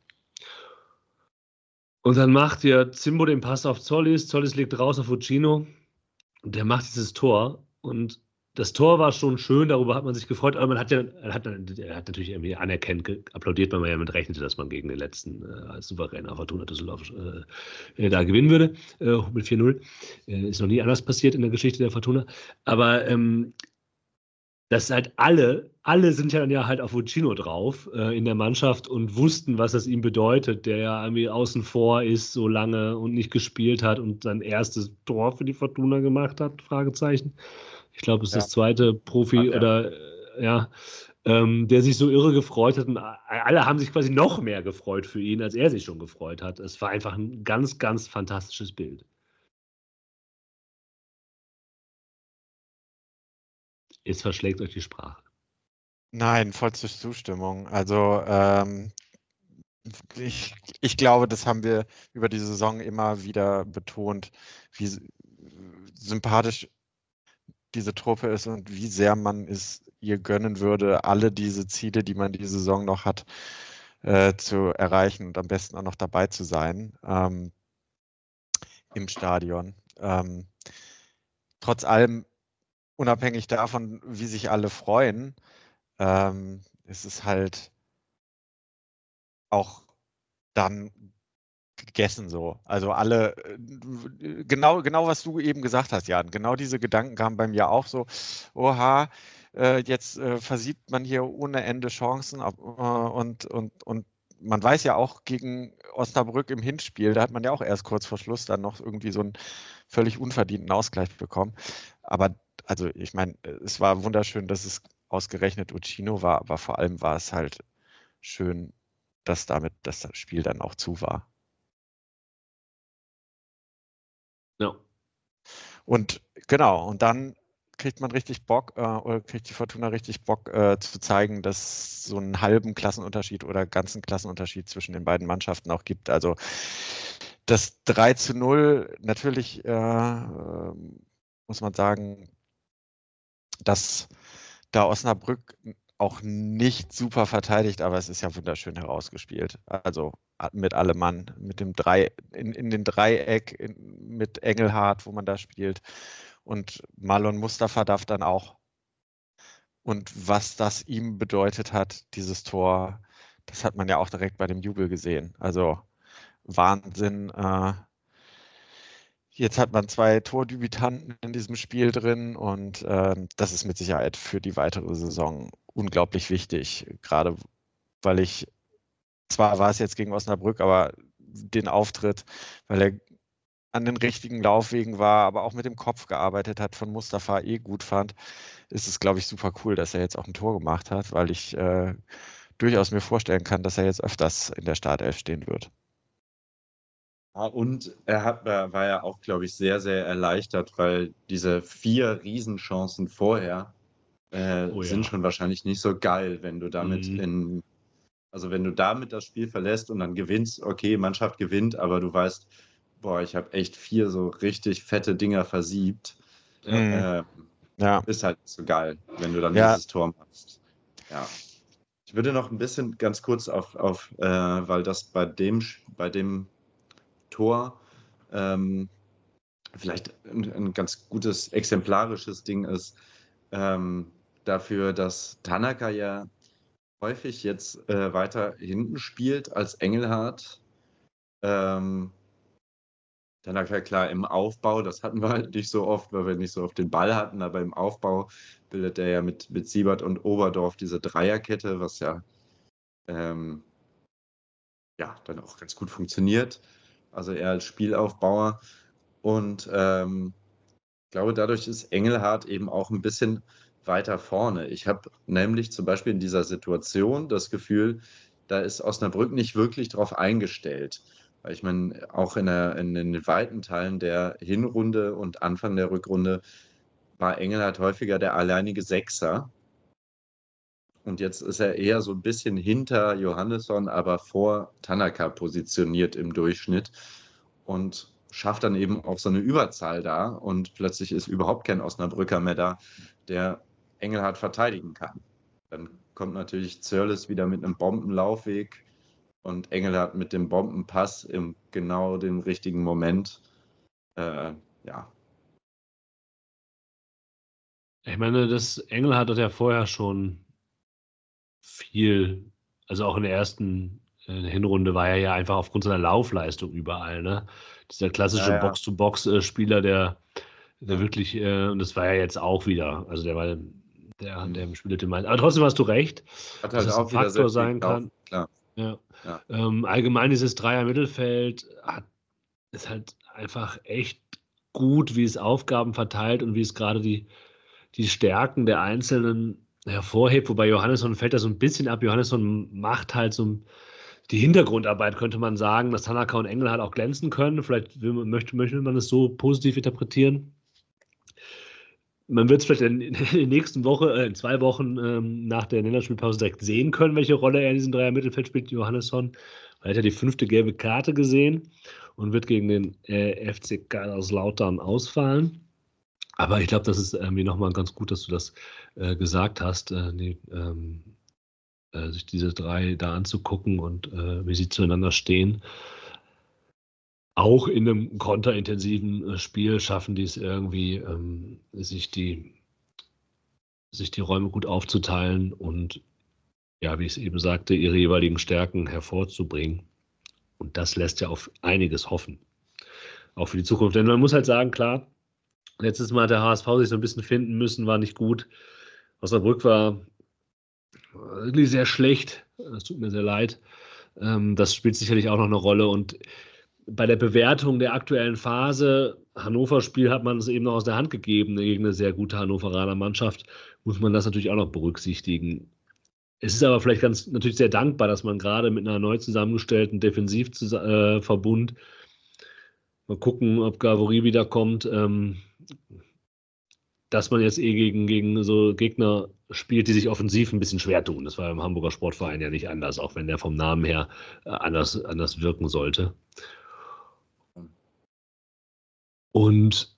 Und dann macht ja Zimbo den Pass auf Zollis. Zollis legt raus auf Fucino. Und der macht dieses Tor. Und das Tor war schon schön, darüber hat man sich gefreut. Aber er hat natürlich irgendwie anerkennt, applaudiert, weil man ja mit rechnete, dass man gegen den letzten als souveräner Fortuna Düsseldorf da gewinnen würde. Mit 4-0. Ist noch nie anders passiert in der Geschichte der Fortuna. Aber dass halt alle sind ja dann ja halt auf Fucino drauf in der Mannschaft und wussten, was das ihm bedeutet, der ja irgendwie außen vor ist so lange und nicht gespielt hat und sein erstes Tor für die Fortuna gemacht hat, Fragezeichen. Ich glaube, es ist das zweite Profi oder der sich so irre gefreut hat und alle haben sich quasi noch mehr gefreut für ihn, als er sich schon gefreut hat. Es war einfach ein ganz, ganz fantastisches Bild. Jetzt verschlägt euch die Sprache. Nein, vollste Zustimmung. Also ich glaube, das haben wir über die Saison immer wieder betont, wie sympathisch diese Truppe ist und wie sehr man es ihr gönnen würde, alle diese Ziele, die man die Saison noch hat, zu erreichen und am besten auch noch dabei zu sein im Stadion. Trotz allem, unabhängig davon, wie sich alle freuen, ist es halt auch dann gegessen so. Also alle, genau was du eben gesagt hast, Jan, genau diese Gedanken kamen bei mir auch so, oha, jetzt versiebt man hier ohne Ende Chancen und man weiß ja auch gegen Osnabrück im Hinspiel, da hat man ja auch erst kurz vor Schluss dann noch irgendwie so einen völlig unverdienten Ausgleich bekommen. Aber also ich meine, es war wunderschön, dass es ausgerechnet Uccino war, aber vor allem war es halt schön, dass damit das Spiel dann auch zu war. Ja. Und genau, und dann kriegt man richtig Bock oder kriegt die Fortuna richtig Bock zu zeigen, dass es so einen halben Klassenunterschied oder ganzen Klassenunterschied zwischen den beiden Mannschaften auch gibt. Also das 3:0, natürlich muss man sagen, dass da Osnabrück auch nicht super verteidigt, aber es ist ja wunderschön herausgespielt. Also mit allem Mann, mit dem in den Dreieck mit Engelhardt, wo man da spielt. Und Marlon Mustafa darf dann auch. Und was das ihm bedeutet hat, dieses Tor, das hat man ja auch direkt bei dem Jubel gesehen. Also Wahnsinn. Jetzt hat man 2 Tordebütanten in diesem Spiel drin und das ist mit Sicherheit für die weitere Saison unglaublich wichtig. Gerade weil zwar war es jetzt gegen Osnabrück, aber den Auftritt, weil er an den richtigen Laufwegen war, aber auch mit dem Kopf gearbeitet hat, von Mustafa gut fand, ist es, glaube ich, super cool, dass er jetzt auch ein Tor gemacht hat, weil ich durchaus mir vorstellen kann, dass er jetzt öfters in der Startelf stehen wird. Ja, und er war ja auch, glaube ich, sehr, sehr erleichtert, weil diese 4 Riesenchancen vorher sind schon wahrscheinlich nicht so geil, wenn du damit also wenn du damit das Spiel verlässt und dann gewinnst, okay, Mannschaft gewinnt, aber du weißt, boah, ich habe echt 4 so richtig fette Dinger versiebt. Ja. Ist halt nicht so geil, wenn du dann Ja. dieses Tor machst. Ja. Ich würde noch ein bisschen ganz kurz weil das bei dem Tor vielleicht ein ganz gutes exemplarisches Ding ist, dafür, dass Tanaka ja häufig jetzt weiter hinten spielt als Engelhardt. Tanaka, klar, im Aufbau, das hatten wir halt nicht so oft, weil wir nicht so oft den Ball hatten, aber im Aufbau bildet er ja mit Siebert und Oberdorf diese Dreierkette, was ja dann auch ganz gut funktioniert. Also er als Spielaufbauer. Und ich glaube, dadurch ist Engelhardt eben auch ein bisschen weiter vorne. Ich habe nämlich zum Beispiel in dieser Situation das Gefühl, da ist Osnabrück nicht wirklich drauf eingestellt. Weil ich meine, auch in den weiten Teilen der Hinrunde und Anfang der Rückrunde war Engelhardt häufiger der alleinige Sechser. Und jetzt ist er eher so ein bisschen hinter Johannesson, aber vor Tanaka positioniert im Durchschnitt und schafft dann eben auch so eine Überzahl da und plötzlich ist überhaupt kein Osnabrücker mehr da, der Engelhardt verteidigen kann. Dann kommt natürlich Zörles wieder mit einem Bombenlaufweg und Engelhardt mit dem Bombenpass im genau dem richtigen Moment. Ja. Ich meine, das Engelhardt hat ja vorher schon viel, also auch in der ersten Hinrunde war er ja einfach aufgrund seiner Laufleistung überall, ne? Dieser klassische Ja. Box-to-Box-Spieler, der Ja. wirklich, und das war ja jetzt auch wieder, also der spielte mal. Aber trotzdem hast du recht, Hat dass halt das ein auch wieder sehr Faktor viel sein gelaufen, kann. klar. Ja. Ja. Allgemein dieses Dreier-Mittelfeld ist halt einfach echt gut, wie es Aufgaben verteilt und wie es gerade die Stärken der Einzelnen hervorhebt, wobei Johannesson fällt da so ein bisschen ab. Johannesson macht halt so die Hintergrundarbeit, könnte man sagen, dass Tanaka und Engel halt auch glänzen können. Vielleicht möchte man es so positiv interpretieren. Man wird es vielleicht in der nächsten Woche, in 2 Wochen nach der Länderspielpause direkt sehen können, welche Rolle er in diesem Dreier-Mittelfeld spielt, Johannesson. Er hat ja die 5. gelbe Karte gesehen und wird gegen den FC Kaiserslautern ausfallen. Aber ich glaube, das ist irgendwie nochmal ganz gut, dass du das gesagt hast, sich diese 3 da anzugucken und wie sie zueinander stehen. Auch in einem konterintensiven Spiel schaffen die es irgendwie, sich die Räume gut aufzuteilen und, ja, wie ich es eben sagte, ihre jeweiligen Stärken hervorzubringen. Und das lässt ja auf einiges hoffen, auch für die Zukunft. Denn man muss halt sagen, klar, letztes Mal hat der HSV sich so ein bisschen finden müssen, war nicht gut. Osnabrück war wirklich sehr schlecht. Es tut mir sehr leid. Das spielt sicherlich auch noch eine Rolle. Und bei der Bewertung der aktuellen Phase Hannover-Spiel hat man es eben noch aus der Hand gegeben gegen eine sehr gute Hannoveraner Mannschaft. Muss man das natürlich auch noch berücksichtigen. Es ist aber vielleicht natürlich sehr dankbar, dass man gerade mit einer neu zusammengestellten Defensivverbund, mal gucken, ob Gavori wiederkommt, dass man jetzt gegen so Gegner spielt, die sich offensiv ein bisschen schwer tun. Das war im Hamburger Sportverein ja nicht anders, auch wenn der vom Namen her anders wirken sollte. Und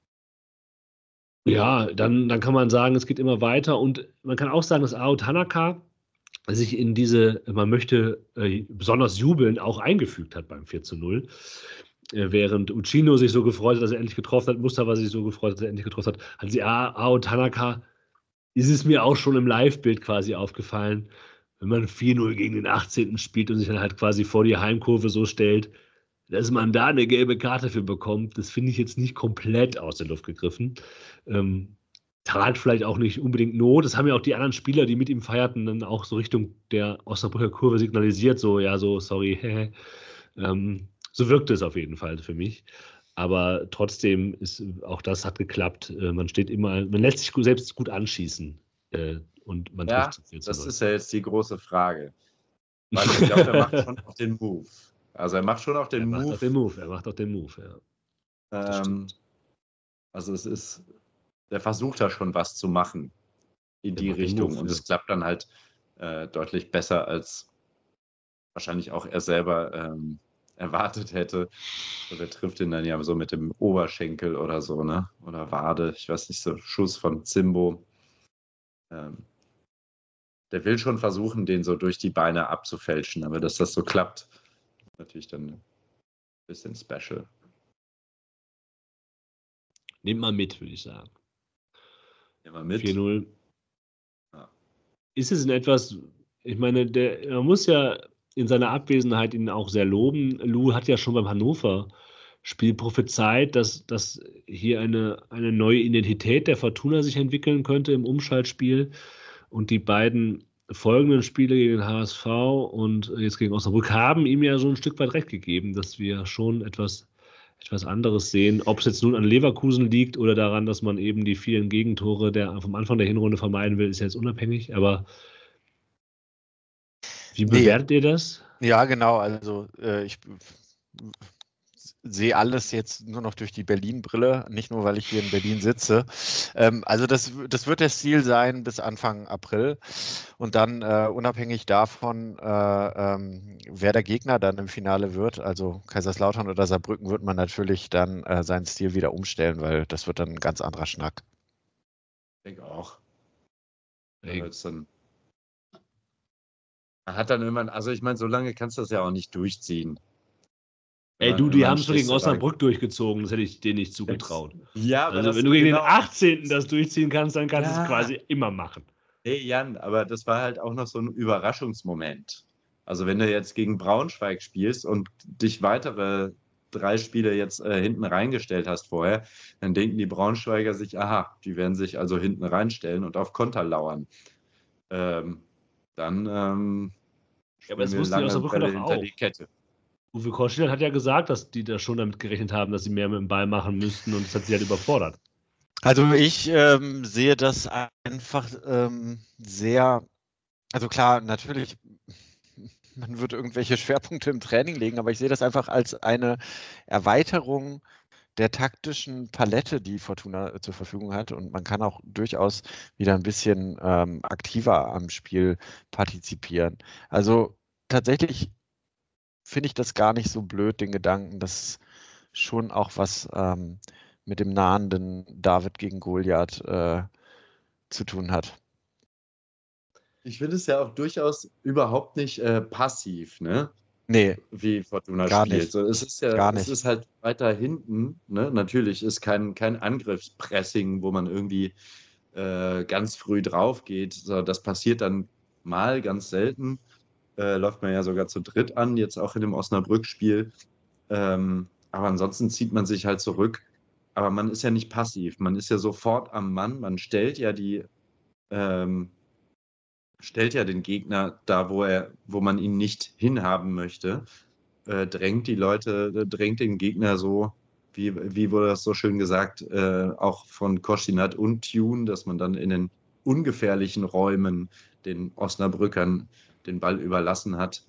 ja, dann kann man sagen, es geht immer weiter. Und man kann auch sagen, dass Ao Tanaka sich in man möchte besonders jubeln, auch eingefügt hat beim 4:0. Während Uchino sich so gefreut hat, dass er endlich getroffen hat, Mustafa sich so gefreut hat, dass er endlich getroffen hat sie Ao Tanaka, ist es mir auch schon im Live-Bild quasi aufgefallen, wenn man 4:0 gegen den 18. spielt und sich dann halt quasi vor die Heimkurve so stellt, dass man da eine gelbe Karte für bekommt, das finde ich jetzt nicht komplett aus der Luft gegriffen. Tat vielleicht auch nicht unbedingt Not. Das haben ja auch die anderen Spieler, die mit ihm feierten, dann auch so Richtung der Osnabrücker Kurve signalisiert, so, ja, so, sorry, so wirkte es auf jeden Fall für mich. Aber trotzdem auch das hat geklappt. Man lässt sich selbst gut anschießen und man Ja, trifft viel zu das doll. ist ja jetzt die große Frage. Weil ich glaube, er macht schon auch den Move. Also er macht schon auch den Move. Er macht auch den Move, ja. Das stimmt. Also der versucht da schon was zu machen in die Richtung. Und es klappt dann halt deutlich besser, als wahrscheinlich auch er selber erwartet hätte. Also er trifft ihn dann ja so mit dem Oberschenkel oder so, ne? Oder Wade, ich weiß nicht, so Schuss von Zimbo. Der will schon versuchen, den so durch die Beine abzufälschen, aber dass das so klappt, natürlich dann ein bisschen special. Nehmt mal mit, würde ich sagen. Nehmen wir mit. 4:0. Ja. Ist es in etwas, ich meine, man muss ja in seiner Abwesenheit ihn auch sehr loben. Lou hat ja schon beim Hannover-Spiel prophezeit, dass hier eine neue Identität der Fortuna sich entwickeln könnte im Umschaltspiel. Und die beiden folgenden Spiele gegen den HSV und jetzt gegen Osnabrück haben ihm ja so ein Stück weit recht gegeben, dass wir schon etwas anderes sehen. Ob es jetzt nun an Leverkusen liegt oder daran, dass man eben die vielen Gegentore vom Anfang der Hinrunde vermeiden will, ist ja jetzt unabhängig. Aber wie bewertet ihr das? Ja, genau. Also ich sehe alles jetzt nur noch durch die Berlin-Brille, nicht nur, weil ich hier in Berlin sitze. Also das wird der Stil sein bis Anfang April. Und dann unabhängig davon, wer der Gegner dann im Finale wird, also Kaiserslautern oder Saarbrücken, wird man natürlich dann seinen Stil wieder umstellen, weil das wird dann ein ganz anderer Schnack. Ich denke auch. Man hat dann irgendwann, also ich meine, so lange kannst du das ja auch nicht durchziehen. Ey, die haben schon gegen Osnabrück durchgezogen, das hätte ich denen nicht zugetraut. Ja, also wenn du gegen den 18. das durchziehen kannst, dann kannst du es quasi immer machen. Hey Jan, aber das war halt auch noch so ein Überraschungsmoment. Also wenn du jetzt gegen Braunschweig spielst und dich weitere 3 Spiele jetzt hinten reingestellt hast vorher, dann denken die Braunschweiger sich, aha, die werden sich also hinten reinstellen und auf Konter lauern. Ja, aber das wussten die Osnabrücker doch auch. Die Kette. Uwe Koschel hat ja gesagt, dass die da schon damit gerechnet haben, dass sie mehr mit dem Ball machen müssten und das hat sie halt überfordert. Also ich sehe das einfach sehr, also klar, natürlich, man wird irgendwelche Schwerpunkte im Training legen, aber ich sehe das einfach als eine Erweiterung der taktischen Palette, die Fortuna zur Verfügung hat, und man kann auch durchaus wieder ein bisschen aktiver am Spiel partizipieren. Also tatsächlich finde ich das gar nicht so blöd, den Gedanken, dass schon auch was mit dem nahenden David gegen Goliath zu tun hat. Ich finde es ja auch durchaus überhaupt nicht passiv, ne? Nee. Wie Fortuna gar spielt. Nicht. So, es ist halt weiter hinten, ne? Natürlich ist kein Angriffspressing, wo man irgendwie ganz früh drauf geht. So, das passiert dann mal ganz selten. Läuft man ja sogar zu dritt an, jetzt auch in dem Osnabrück-Spiel. Aber ansonsten zieht man sich halt zurück. Aber man ist ja nicht passiv. Man ist ja sofort am Mann. Man stellt ja den Gegner da, wo man ihn nicht hinhaben möchte. Drängt den Gegner so wie wurde das so schön gesagt, auch von Koschinat und Tune, dass man dann in den ungefährlichen Räumen den Osnabrückern den Ball überlassen hat.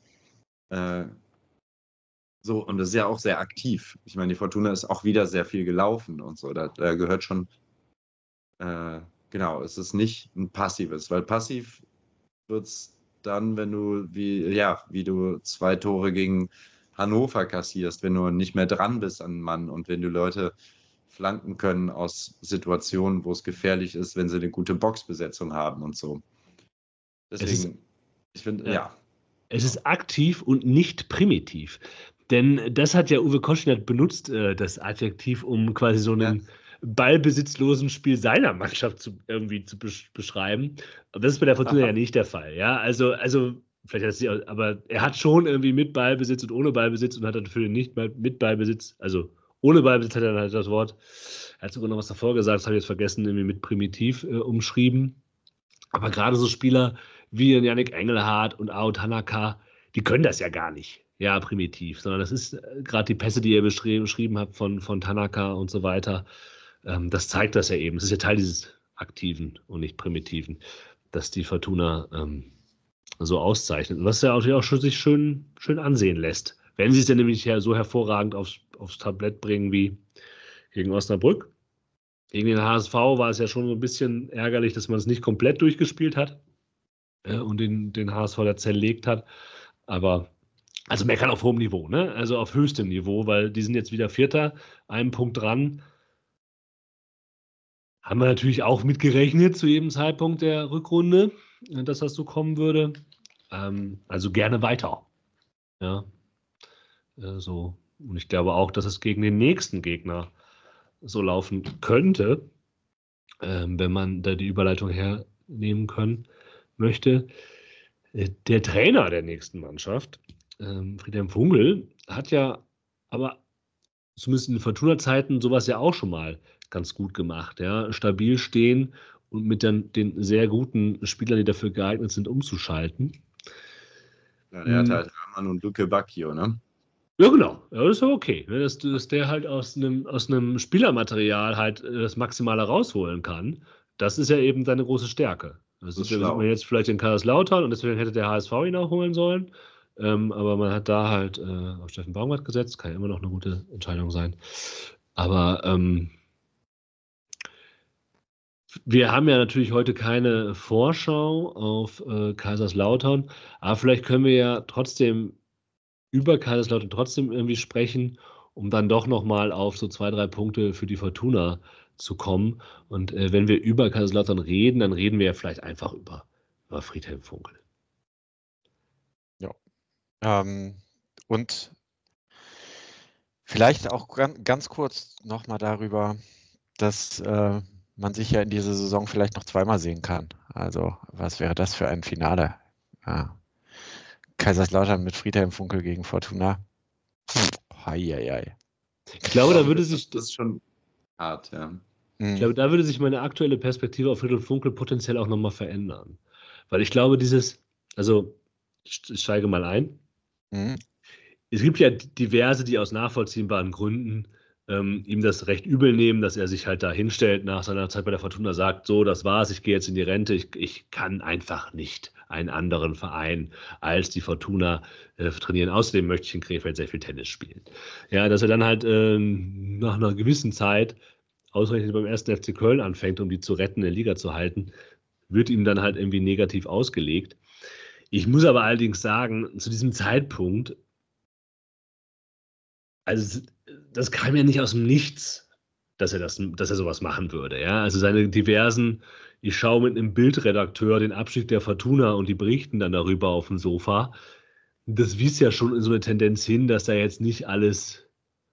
So, und das ist ja auch sehr aktiv. Ich meine, die Fortuna ist auch wieder sehr viel gelaufen und so. Da gehört schon, genau, es ist nicht ein passives, weil passiv wird es dann, wenn du wie du 2 Tore gegen Hannover kassierst, wenn du nicht mehr dran bist an den Mann und wenn die Leute flanken können aus Situationen, wo es gefährlich ist, wenn sie eine gute Boxbesetzung haben und so. Deswegen, ich finde, ja. Es ist aktiv und nicht primitiv. Denn das hat ja Uwe Koschinat benutzt, das Adjektiv, um quasi so einen ballbesitzlosen Spiel seiner Mannschaft irgendwie zu beschreiben. Aber das ist bei der Fortuna ja nicht der Fall. Ja, also vielleicht hat es nicht, aber er hat schon irgendwie mit Ballbesitz und ohne Ballbesitz und hat dafür nicht mal mit Ballbesitz, also ohne Ballbesitz hat er dann halt das Wort, er hat sogar noch was davor gesagt, das habe ich jetzt vergessen, irgendwie mit primitiv umschrieben. Aber gerade so Spieler wie Yannick Engelhardt und Ao Tanaka, die können das ja gar nicht, ja, primitiv, sondern das ist gerade die Pässe, die ihr beschrieben habt von Tanaka und so weiter, das zeigt das ja eben. Es ist ja Teil dieses Aktiven und nicht Primitiven, dass die Fortuna so auszeichnet. Und was ja auch schon sich schön ansehen lässt. Wenn sie es dann nämlich so hervorragend aufs Tablett bringen wie gegen Osnabrück. Gegen den HSV war es ja schon so ein bisschen ärgerlich, dass man es nicht komplett durchgespielt hat und den HSV da zerlegt hat. Aber also meckern auf hohem Niveau, ne? Also auf höchstem Niveau, weil die sind jetzt wieder Vierter, einen Punkt dran. Haben wir natürlich auch mitgerechnet zu jedem Zeitpunkt der Rückrunde, dass das so kommen würde. Also gerne weiter. Ja. So. Und ich glaube auch, dass es gegen den nächsten Gegner so laufen könnte, wenn man da die Überleitung hernehmen möchte. Der Trainer der nächsten Mannschaft, Friedhelm Funkel, hat ja aber zumindest in den Fortuna-Zeiten sowas ja auch schon mal ganz gut gemacht. Ja? Stabil stehen und mit den sehr guten Spielern, die dafür geeignet sind, umzuschalten. Ja, er hat halt Rahman und Luke Bacchio, ne? Ja, genau. Ja, das ist ja okay, ne? Dass der halt aus einem Spielermaterial halt das Maximale rausholen kann. Das ist ja eben seine große Stärke. Das sieht man jetzt vielleicht in Kaiserslautern und deswegen hätte der HSV ihn auch holen sollen. Aber man hat da halt auf Steffen Baumgart gesetzt. Kann ja immer noch eine gute Entscheidung sein. Aber wir haben ja natürlich heute keine Vorschau auf Kaiserslautern. Aber vielleicht können wir ja trotzdem über Kaiserslautern trotzdem irgendwie sprechen, um dann doch nochmal auf so 2, 3 Punkte für die Fortuna zu kommen. Und wenn wir über Kaiserslautern reden, dann reden wir ja vielleicht einfach über Friedhelm Funkel. Ja. Und vielleicht auch ganz kurz nochmal darüber, dass man sich ja in dieser Saison vielleicht noch zweimal sehen kann. Also was wäre das für ein Finale? Ja. Kaiserslautern mit Friedhelm Funkel gegen Fortuna. Heieiei. Ich glaube, da würde sich... Das ist schon hart, ja. Ich glaube, da würde sich meine aktuelle Perspektive auf Friedhelm Funkel potenziell auch nochmal verändern. Weil ich glaube, also ich steige mal ein. Es gibt ja diverse, die aus nachvollziehbaren Gründen ihm das recht übel nehmen, dass er sich halt da hinstellt nach seiner Zeit bei der Fortuna, sagt, so, das war's, ich gehe jetzt in die Rente, ich kann einfach nicht einen anderen Verein als die Fortuna trainieren. Außerdem möchte ich in Krefeld sehr viel Tennis spielen. Ja, dass er dann halt nach einer gewissen Zeit ausgerechnet beim 1. FC Köln anfängt, um die zu retten, in der Liga zu halten, wird ihm dann halt irgendwie negativ ausgelegt. Ich muss aber allerdings sagen, zu diesem Zeitpunkt, also das kam ja nicht aus dem Nichts, dass er sowas machen würde. Ja? Also seine diversen, ich schaue mit einem Bildredakteur den Abstieg der Fortuna und die berichten dann darüber auf dem Sofa. Das wies ja schon in so eine Tendenz hin, dass da jetzt nicht alles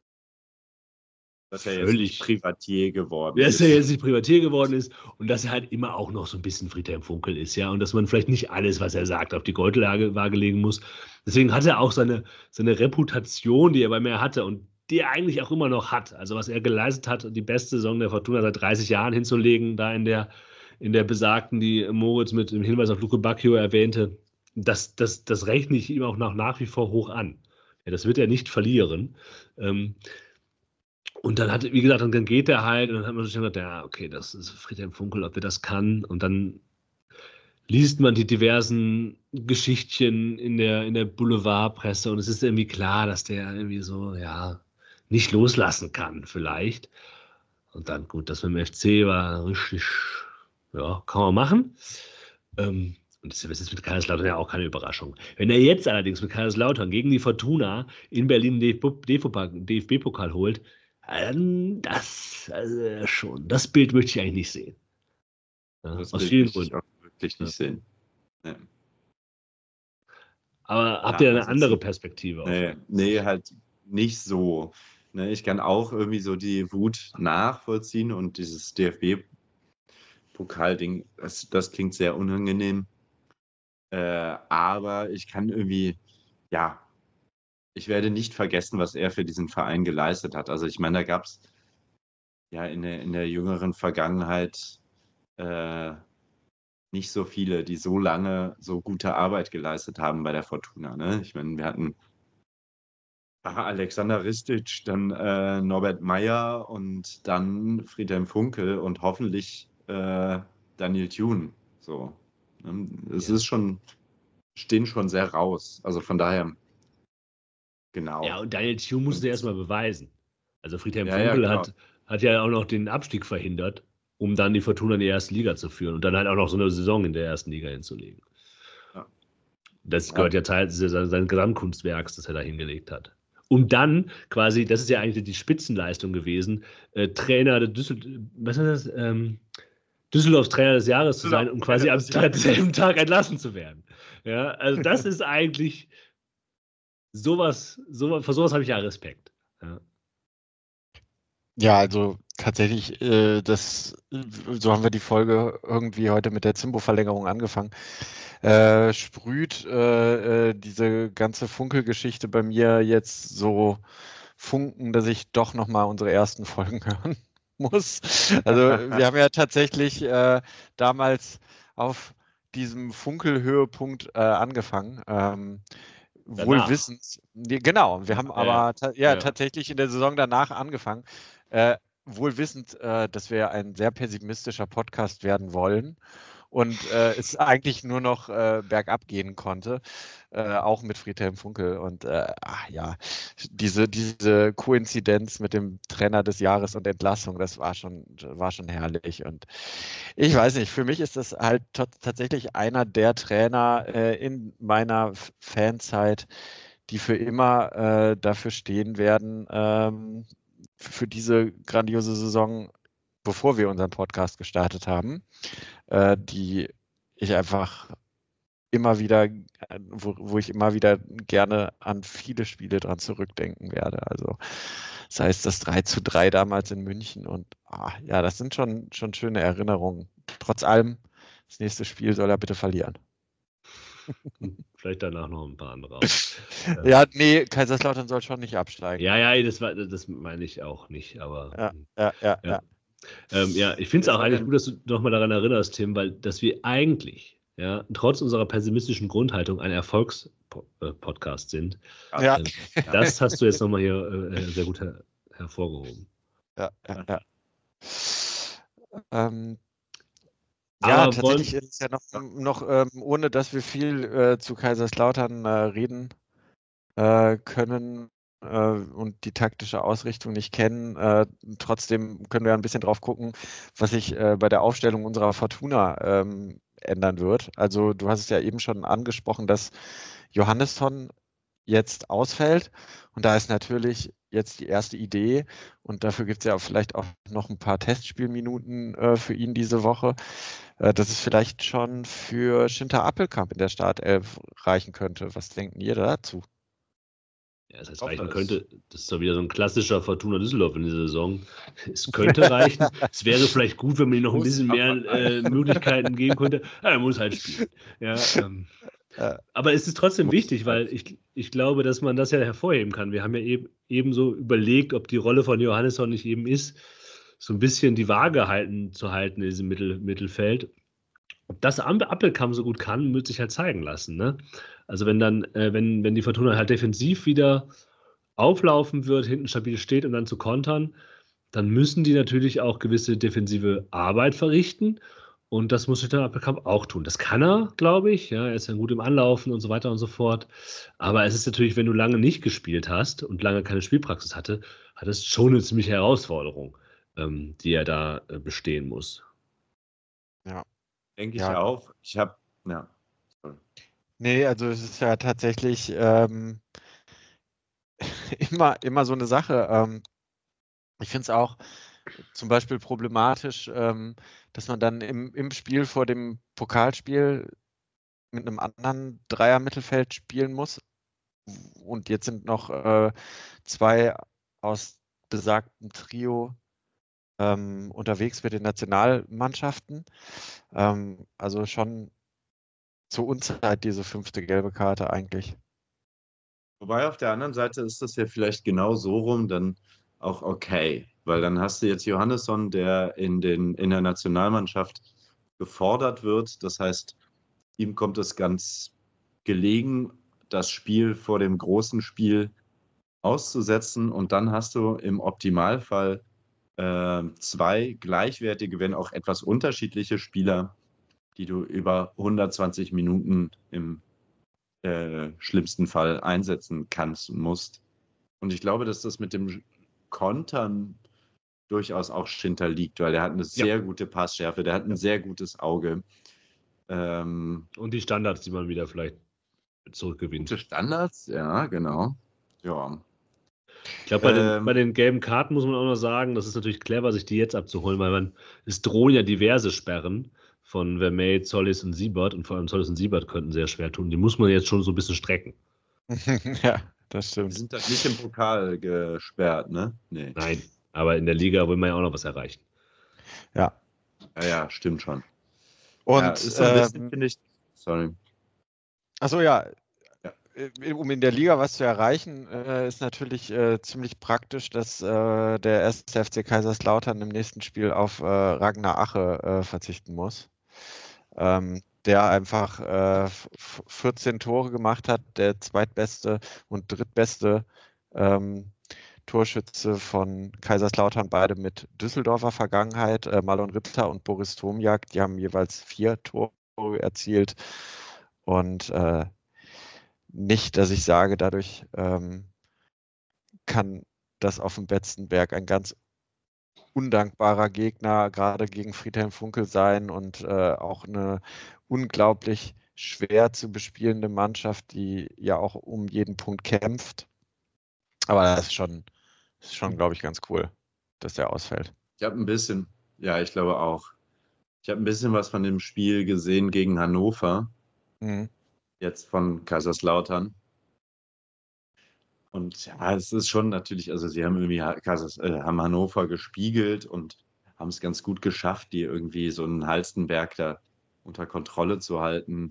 dass er jetzt nicht Privatier geworden ist. Dass er jetzt nicht Privatier geworden ist und dass er halt immer auch noch so ein bisschen Friedhelm Funkel ist, ja, und dass man vielleicht nicht alles, was er sagt, auf die Goldwaage legen muss. Deswegen hat er auch seine Reputation, die er bei mir hatte und die er eigentlich auch immer noch hat. Also was er geleistet hat, die beste Saison der Fortuna seit 30 Jahren hinzulegen, da in der besagten, die Moritz mit dem Hinweis auf Luke Bacchio erwähnte, das rechne ich ihm auch nach wie vor hoch an. Ja, das wird er nicht verlieren. Und dann wie gesagt, dann geht der halt und dann hat man sich gedacht, ja, okay, das ist Friedhelm Funkel, ob er das kann. Und dann liest man die diversen Geschichtchen in der Boulevardpresse und es ist irgendwie klar, dass der irgendwie so, ja, nicht loslassen kann, vielleicht. Und dann, gut, das mit dem FC war richtig, ja, kann man machen. Und das ist mit Kaiserslautern ja auch keine Überraschung. Wenn er jetzt allerdings mit Kaiserslautern gegen die Fortuna in Berlin den DFB-Pokal holt, dann das Bild möchte ich eigentlich nicht sehen. Ja, Das aus Bild vielen möchte ich Gründen. auch wirklich nicht sehen. Ja. Aber habt ihr eine ansonsten- andere Perspektive? Nee, halt nicht so. Ne, ich kann auch irgendwie so die Wut nachvollziehen und dieses DFB-Pokal-Ding, das klingt sehr unangenehm. Aber ich kann irgendwie, ja, ich werde nicht vergessen, was er für diesen Verein geleistet hat. Also ich meine, da gab es ja in der jüngeren Vergangenheit nicht so viele, die so lange so gute Arbeit geleistet haben bei der Fortuna. Ne? Ich meine, wir hatten Alexander Ristic, dann Norbert Meyer und dann Friedhelm Funkel und hoffentlich Daniel Thune. So. Ne? Es ist schon, stehen schon sehr raus. Also von daher, genau. Ja, und Daniel Thune musste erstmal beweisen. Also Friedhelm Ja, Funkel genau. hat ja auch noch den Abstieg verhindert, um dann die Fortuna in die erste Liga zu führen und dann halt auch noch so eine Saison in der ersten Liga hinzulegen. Ja. Das gehört ja Teil seines Gesamtkunstwerks, das er da hingelegt hat. Um dann quasi, das ist ja eigentlich die Spitzenleistung gewesen, Trainer der Düsseldorfs Trainer des Jahres zu sein und quasi am selben Tag entlassen zu werden. Ja, also das ist eigentlich vor sowas habe ich ja Respekt. Ja. Ja, also tatsächlich, so haben wir die Folge irgendwie heute mit der Zimbo-Verlängerung angefangen. Sprüht diese ganze Funkelgeschichte bei mir jetzt so Funken, dass ich doch nochmal unsere ersten Folgen hören muss. Also wir haben ja tatsächlich damals auf diesem Funkelhöhepunkt angefangen. Wohl wissend, genau, wir haben aber tatsächlich in der Saison danach angefangen, wohl wissend, dass wir ein sehr pessimistischer Podcast werden wollen und es eigentlich nur noch bergab gehen konnte, auch mit Friedhelm Funkel und diese Koinzidenz mit dem Trainer des Jahres und Entlassung, das war schon herrlich und ich weiß nicht, für mich ist das halt tatsächlich einer der Trainer in meiner Fanzeit, die für immer dafür stehen werden, für diese grandiose Saison, bevor wir unseren Podcast gestartet haben, die ich einfach immer wieder, wo ich immer wieder gerne an viele Spiele dran zurückdenken werde. Also sei es das 3:3 damals in München und ja, das sind schon schöne Erinnerungen. Trotz allem, das nächste Spiel soll er bitte verlieren. Vielleicht danach noch ein paar andere. Ja, nee, Kaiserslautern soll schon nicht absteigen. Ja, das meine ich auch nicht, aber. Ja. Ich finde es auch eigentlich gut, dass du nochmal daran erinnerst, Tim, weil dass wir eigentlich, ja, trotz unserer pessimistischen Grundhaltung ein Erfolgspodcast sind. Ja. Das hast du jetzt nochmal hier sehr gut hervorgehoben. Ja. Aber tatsächlich ist es ja noch ohne dass wir viel zu Kaiserslautern reden können und die taktische Ausrichtung nicht kennen. Trotzdem können wir ein bisschen drauf gucken, was sich bei der Aufstellung unserer Fortuna ändern wird. Also du hast es ja eben schon angesprochen, dass Johannesson jetzt ausfällt und da ist natürlich jetzt die erste Idee und dafür gibt es ja vielleicht auch noch ein paar Testspielminuten für ihn diese Woche, dass es vielleicht schon für Schinter Appelkamp in der Startelf reichen könnte. Was denken ihr dazu? Ja, das heißt, reichen könnte, das ist doch wieder so ein klassischer Fortuna Düsseldorf in dieser Saison. Es könnte reichen. Es wäre vielleicht gut, wenn man ihm noch ein bisschen mehr Möglichkeiten geben könnte. Ja, er muss halt spielen. Ja, aber es ist trotzdem wichtig, weil ich glaube, dass man das ja hervorheben kann. Wir haben ja eben so überlegt, ob die Rolle von Johannesson nicht eben ist, so ein bisschen die Waage zu halten in diesem Mittelfeld. Ob das Appelkamp so gut kann, wird sich halt zeigen lassen. Ne? Also wenn die Fortuna halt defensiv wieder auflaufen wird, hinten stabil steht und dann zu kontern, dann müssen die natürlich auch gewisse defensive Arbeit verrichten. Und das muss Christian Appelkamp auch tun. Das kann er, glaube ich. Ja, er ist ja gut im Anlaufen und so weiter und so fort. Aber es ist natürlich, wenn du lange nicht gespielt hast und lange keine Spielpraxis hat es schon eine ziemliche Herausforderung, die er da bestehen muss. Ja. Denke ich Ja. auch. Ich habe, ja. Nee, also es ist ja tatsächlich immer so eine Sache. Ich finde es auch zum Beispiel problematisch, dass man dann im Spiel vor dem Pokalspiel mit einem anderen Dreier-Mittelfeld spielen muss. Und jetzt sind noch 2 aus besagtem Trio unterwegs mit den Nationalmannschaften. Also schon zur Unzeit diese 5. gelbe Karte eigentlich. Wobei auf der anderen Seite ist das ja vielleicht genau so rum dann auch okay, weil dann hast du jetzt Johannesson, der in der Nationalmannschaft gefordert wird. Das heißt, ihm kommt es ganz gelegen, das Spiel vor dem großen Spiel auszusetzen, und dann hast du im Optimalfall 2 gleichwertige, wenn auch etwas unterschiedliche Spieler, die du über 120 Minuten im schlimmsten Fall einsetzen kannst und musst. Und ich glaube, dass das mit dem Kontern durchaus auch Schinter liegt, weil der hat eine sehr gute Passschärfe, der hat ein sehr gutes Auge. Und die Standards, die man wieder vielleicht zurückgewinnt. Gute Standards, ja, genau. Ja. Ich glaube, bei den gelben Karten muss man auch noch sagen, das ist natürlich clever, sich die jetzt abzuholen, weil es drohen ja diverse Sperren von Vermey, Zollis und Siebert, und vor allem Zollis und Siebert könnten sehr schwer tun. Die muss man jetzt schon so ein bisschen strecken. Ja, das Die stimmt. sind dann nicht im Pokal gesperrt, ne? Nee. Nein, aber in der Liga will man ja auch noch was erreichen. Ja. Ja, stimmt schon. Und ja, ist so ein bisschen, finde ich, sorry. Achso, ja. Um in der Liga was zu erreichen, ist natürlich ziemlich praktisch, dass der 1. FC Kaiserslautern im nächsten Spiel auf Ragnar Ache verzichten muss, der einfach 14 Tore gemacht hat, der zweitbeste und drittbeste Torschütze von Kaiserslautern, beide mit Düsseldorfer Vergangenheit. Marlon Ritter und Boris Tomjak, die haben jeweils 4 Tore erzielt. Und nicht, dass ich sage, dadurch kann das auf dem Betzenberg ein ganz undankbarer Gegner, gerade gegen Friedhelm Funkel sein, und auch eine unglaublich schwer zu bespielende Mannschaft, die ja auch um jeden Punkt kämpft. Aber das ist schon, glaube ich, ganz cool, dass der ausfällt. Ich habe ein bisschen, ja, ich glaube auch. Ich habe ein bisschen was von dem Spiel gesehen gegen Hannover. Jetzt von Kaiserslautern. Und ja, es ist schon natürlich, also sie haben irgendwie haben Hannover gespiegelt und haben es ganz gut geschafft, die irgendwie so einen Halstenberg da unter Kontrolle zu halten.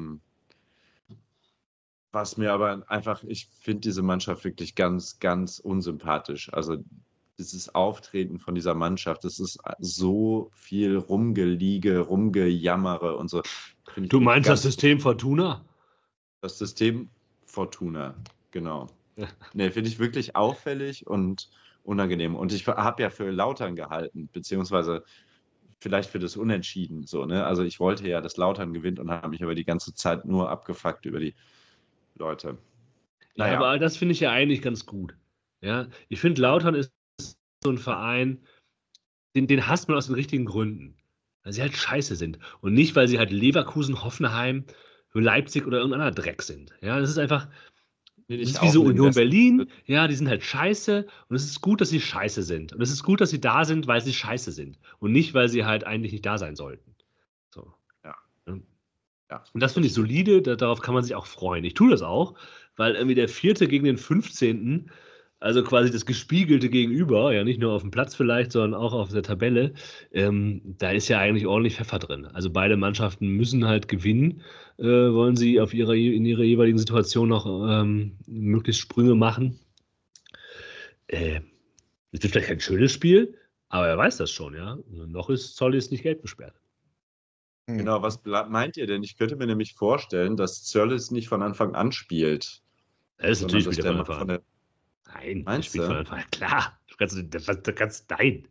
Was mir aber einfach, ich finde diese Mannschaft wirklich ganz, ganz unsympathisch. Also dieses Auftreten von dieser Mannschaft, das ist so viel Rumgeliege, Rumgejammere und so. Du meinst das System Fortuna? Das System Fortuna, genau. Nee, finde ich wirklich auffällig und unangenehm. Und ich habe ja für Lautern gehalten, beziehungsweise vielleicht für das Unentschieden. So, ne? Also ich wollte ja, dass Lautern gewinnt, und habe mich aber die ganze Zeit nur abgefuckt über die Leute. Naja. Ja, aber das finde ich ja eigentlich ganz gut. Ja, ich finde, Lautern ist so ein Verein, den hasst man aus den richtigen Gründen. Weil sie halt scheiße sind. Und nicht, weil sie halt Leverkusen, Hoffenheim, Leipzig oder irgendein anderer Dreck sind. Ja, das ist einfach, das ist wie so Union Berlin. Ja, die sind halt scheiße. Und es ist gut, dass sie scheiße sind. Und es ist gut, dass sie da sind, weil sie scheiße sind. Und nicht, weil sie halt eigentlich nicht da sein sollten. So. Ja. Und das finde ich solide, darauf kann man sich auch freuen. Ich tue das auch, weil irgendwie der 4. gegen den 15., also quasi das Gespiegelte Gegenüber, ja nicht nur auf dem Platz vielleicht, sondern auch auf der Tabelle, da ist ja eigentlich ordentlich Pfeffer drin. Also beide Mannschaften müssen halt gewinnen, wollen sie in ihrer jeweiligen Situation noch möglichst Sprünge machen. Es wird vielleicht kein schönes Spiel, aber er weiß das schon, ja. Noch ist Zollis nicht gelb gesperrt. Genau, was meint ihr denn? Ich könnte mir nämlich vorstellen, dass Zöllis nicht von Anfang an spielt. Er ist natürlich wieder von Anfang an. Nein, er spielt von Anfang an. Klar, Nein.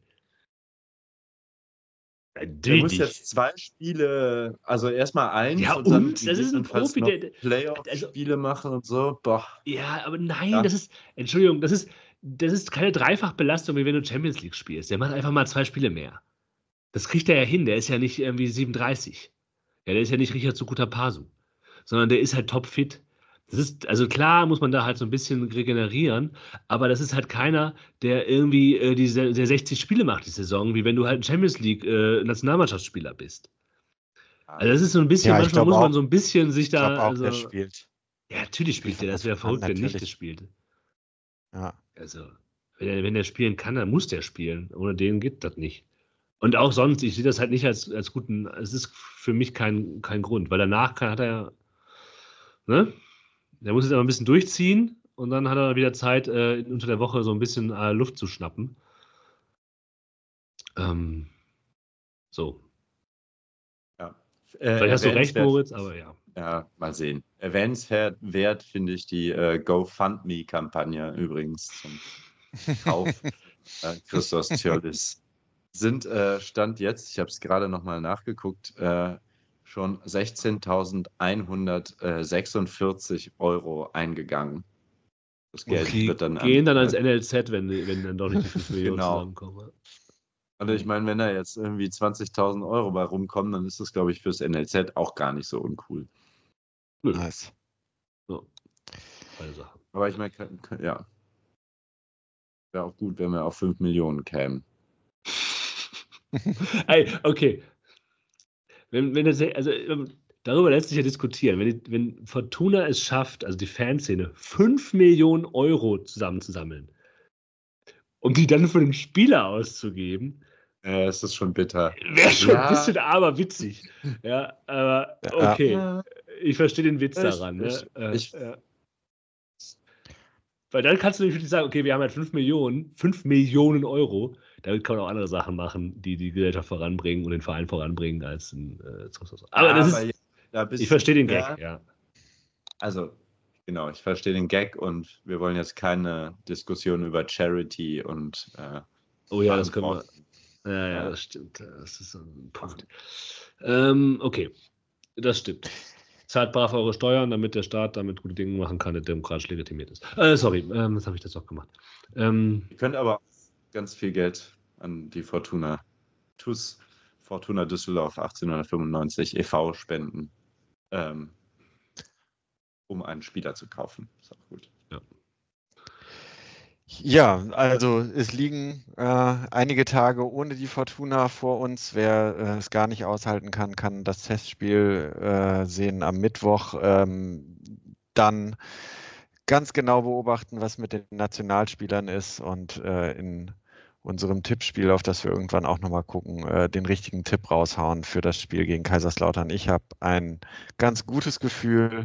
Der muss jetzt 2 Spiele, also erstmal 1 Ja, und dann und? Das ist ein gegebenenfalls Profi, noch der. Playoff-Spiele machen und so. Boah. Ja, aber nein, Ja. Entschuldigung, das ist keine Dreifachbelastung, wie wenn du Champions League spielst. Der macht einfach mal 2 Spiele mehr. Das kriegt er ja hin. Der ist ja nicht irgendwie 37. Ja, der ist ja nicht Richard Pasu, sondern der ist halt topfit. Also klar muss man da halt so ein bisschen regenerieren, aber das ist halt keiner, der irgendwie der 60 Spiele macht die Saison, wie wenn du halt ein Champions League Nationalmannschaftsspieler bist. Also das ist so ein bisschen, Ja, ich manchmal glaub muss man auch- so ein bisschen sich Ich glaube da, auch, der also, spielt. ja, natürlich spielt der, das wäre verrückt, wenn nicht Natürlich. gespielt. Ja. Also, wenn der spielen kann, dann muss der spielen. Ohne den geht das nicht. Und auch sonst, ich sehe das halt nicht als guten, es ist für mich kein Grund, weil danach hat er, ne? Der muss jetzt aber ein bisschen durchziehen und dann hat er wieder Zeit, unter der Woche so ein bisschen Luft zu schnappen. So. Ja. Vielleicht hast du recht, Erwähnenswert- Moritz, aber ja. Ja, mal sehen. Erwähnenswert finde ich die GoFundMe-Kampagne übrigens zum Kauf Christos Tjörlis. Sind Stand jetzt, ich habe es gerade nochmal nachgeguckt, schon 16.146 € eingegangen. Das Geld wird dann Gehen dann ans NLZ, wenn dann doch nicht die 5 Millionen Genau. zusammenkommen. Und ich meine, wenn da jetzt irgendwie 20.000 € bei rumkommen, dann ist das, glaube ich, fürs NLZ auch gar nicht so uncool. Nö. Nice. So. Eine Sache. Aber ich meine, ja. Wäre auch gut, wenn wir auf 5 Millionen kämen. Ey, okay. Wenn das, also darüber lässt sich ja diskutieren. Wenn Fortuna es schafft, also die Fanszene, 5 Millionen € zusammenzusammeln, um die dann für den Spieler auszugeben, Es ist schon bitter. wäre schon Ja. ein bisschen aber witzig. Ja, aber Ja. okay. Ja. Ich verstehe den Witz daran. Weil dann kannst du nämlich wirklich sagen, okay, wir haben halt 5 Millionen €, damit kann man auch andere Sachen machen, die die Gesellschaft voranbringen und den Verein voranbringen als ein aber das ist, ich verstehe den Gag, ja. Also, genau, ich verstehe den Gag und wir wollen jetzt keine Diskussion über Charity und Oh ja, das können wir. Ja, Ja. das stimmt. Das ist so ein Punkt. Okay, das stimmt. Zahlt brav eure Steuern, damit der Staat damit gute Dinge machen kann, der demokratisch legitimiert ist. Sorry, was habe ich das auch gemacht? Ihr könnt aber ganz viel Geld an die Fortuna Düsseldorf 1895 e.V. spenden, um einen Spieler zu kaufen. Ist auch gut. Ja, also es liegen einige Tage ohne die Fortuna vor uns. Wer es gar nicht aushalten kann, kann das Testspiel sehen am Mittwoch. Dann ganz genau beobachten, was mit den Nationalspielern ist und in unserem Tippspiel, auf das wir irgendwann auch nochmal gucken, den richtigen Tipp raushauen für das Spiel gegen Kaiserslautern. Ich habe ein ganz gutes Gefühl,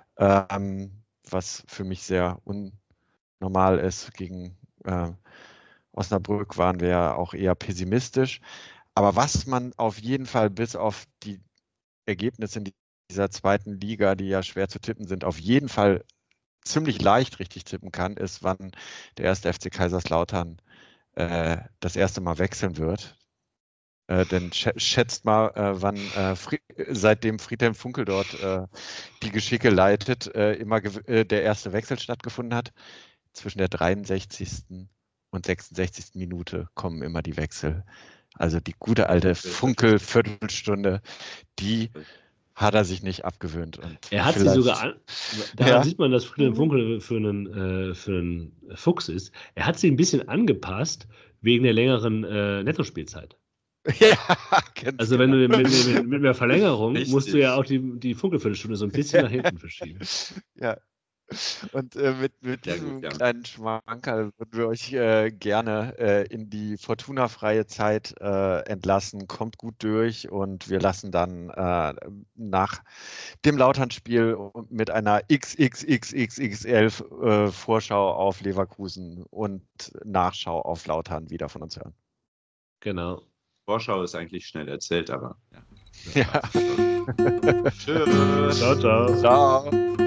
was für mich sehr normal ist. Gegen Osnabrück waren wir ja auch eher pessimistisch. Aber was man auf jeden Fall bis auf die Ergebnisse in dieser zweiten Liga, die ja schwer zu tippen sind, auf jeden Fall ziemlich leicht richtig tippen kann, ist, wann der erste FC Kaiserslautern das erste Mal wechseln wird. Denn schätzt mal, wann seitdem Friedhelm Funkel dort die Geschicke leitet, immer der erste Wechsel stattgefunden hat. Zwischen der 63. und 66. Minute kommen immer die Wechsel. Also die gute alte Funkel-Viertelstunde, die hat er sich nicht abgewöhnt. Und er hat sie sogar, daran sieht man, dass Friedhelm Funkel für einen Fuchs ist. Er hat sie ein bisschen angepasst wegen der längeren Nettospielzeit. Ja, also wenn du mit mehr Verlängerung Richtig. musst du ja auch die Funkelviertelstunde so ein bisschen nach hinten verschieben. Ja. Und mit diesem kleinen Schmankerl würden wir euch gerne in die Fortuna-freie Zeit entlassen. Kommt gut durch und wir lassen dann nach dem Lautern-Spiel mit einer XXXXXL Vorschau auf Leverkusen und Nachschau auf Lautern wieder von uns hören. Genau. Vorschau ist eigentlich schnell erzählt, aber ja. Tschüss. Ciao, ciao. Ciao.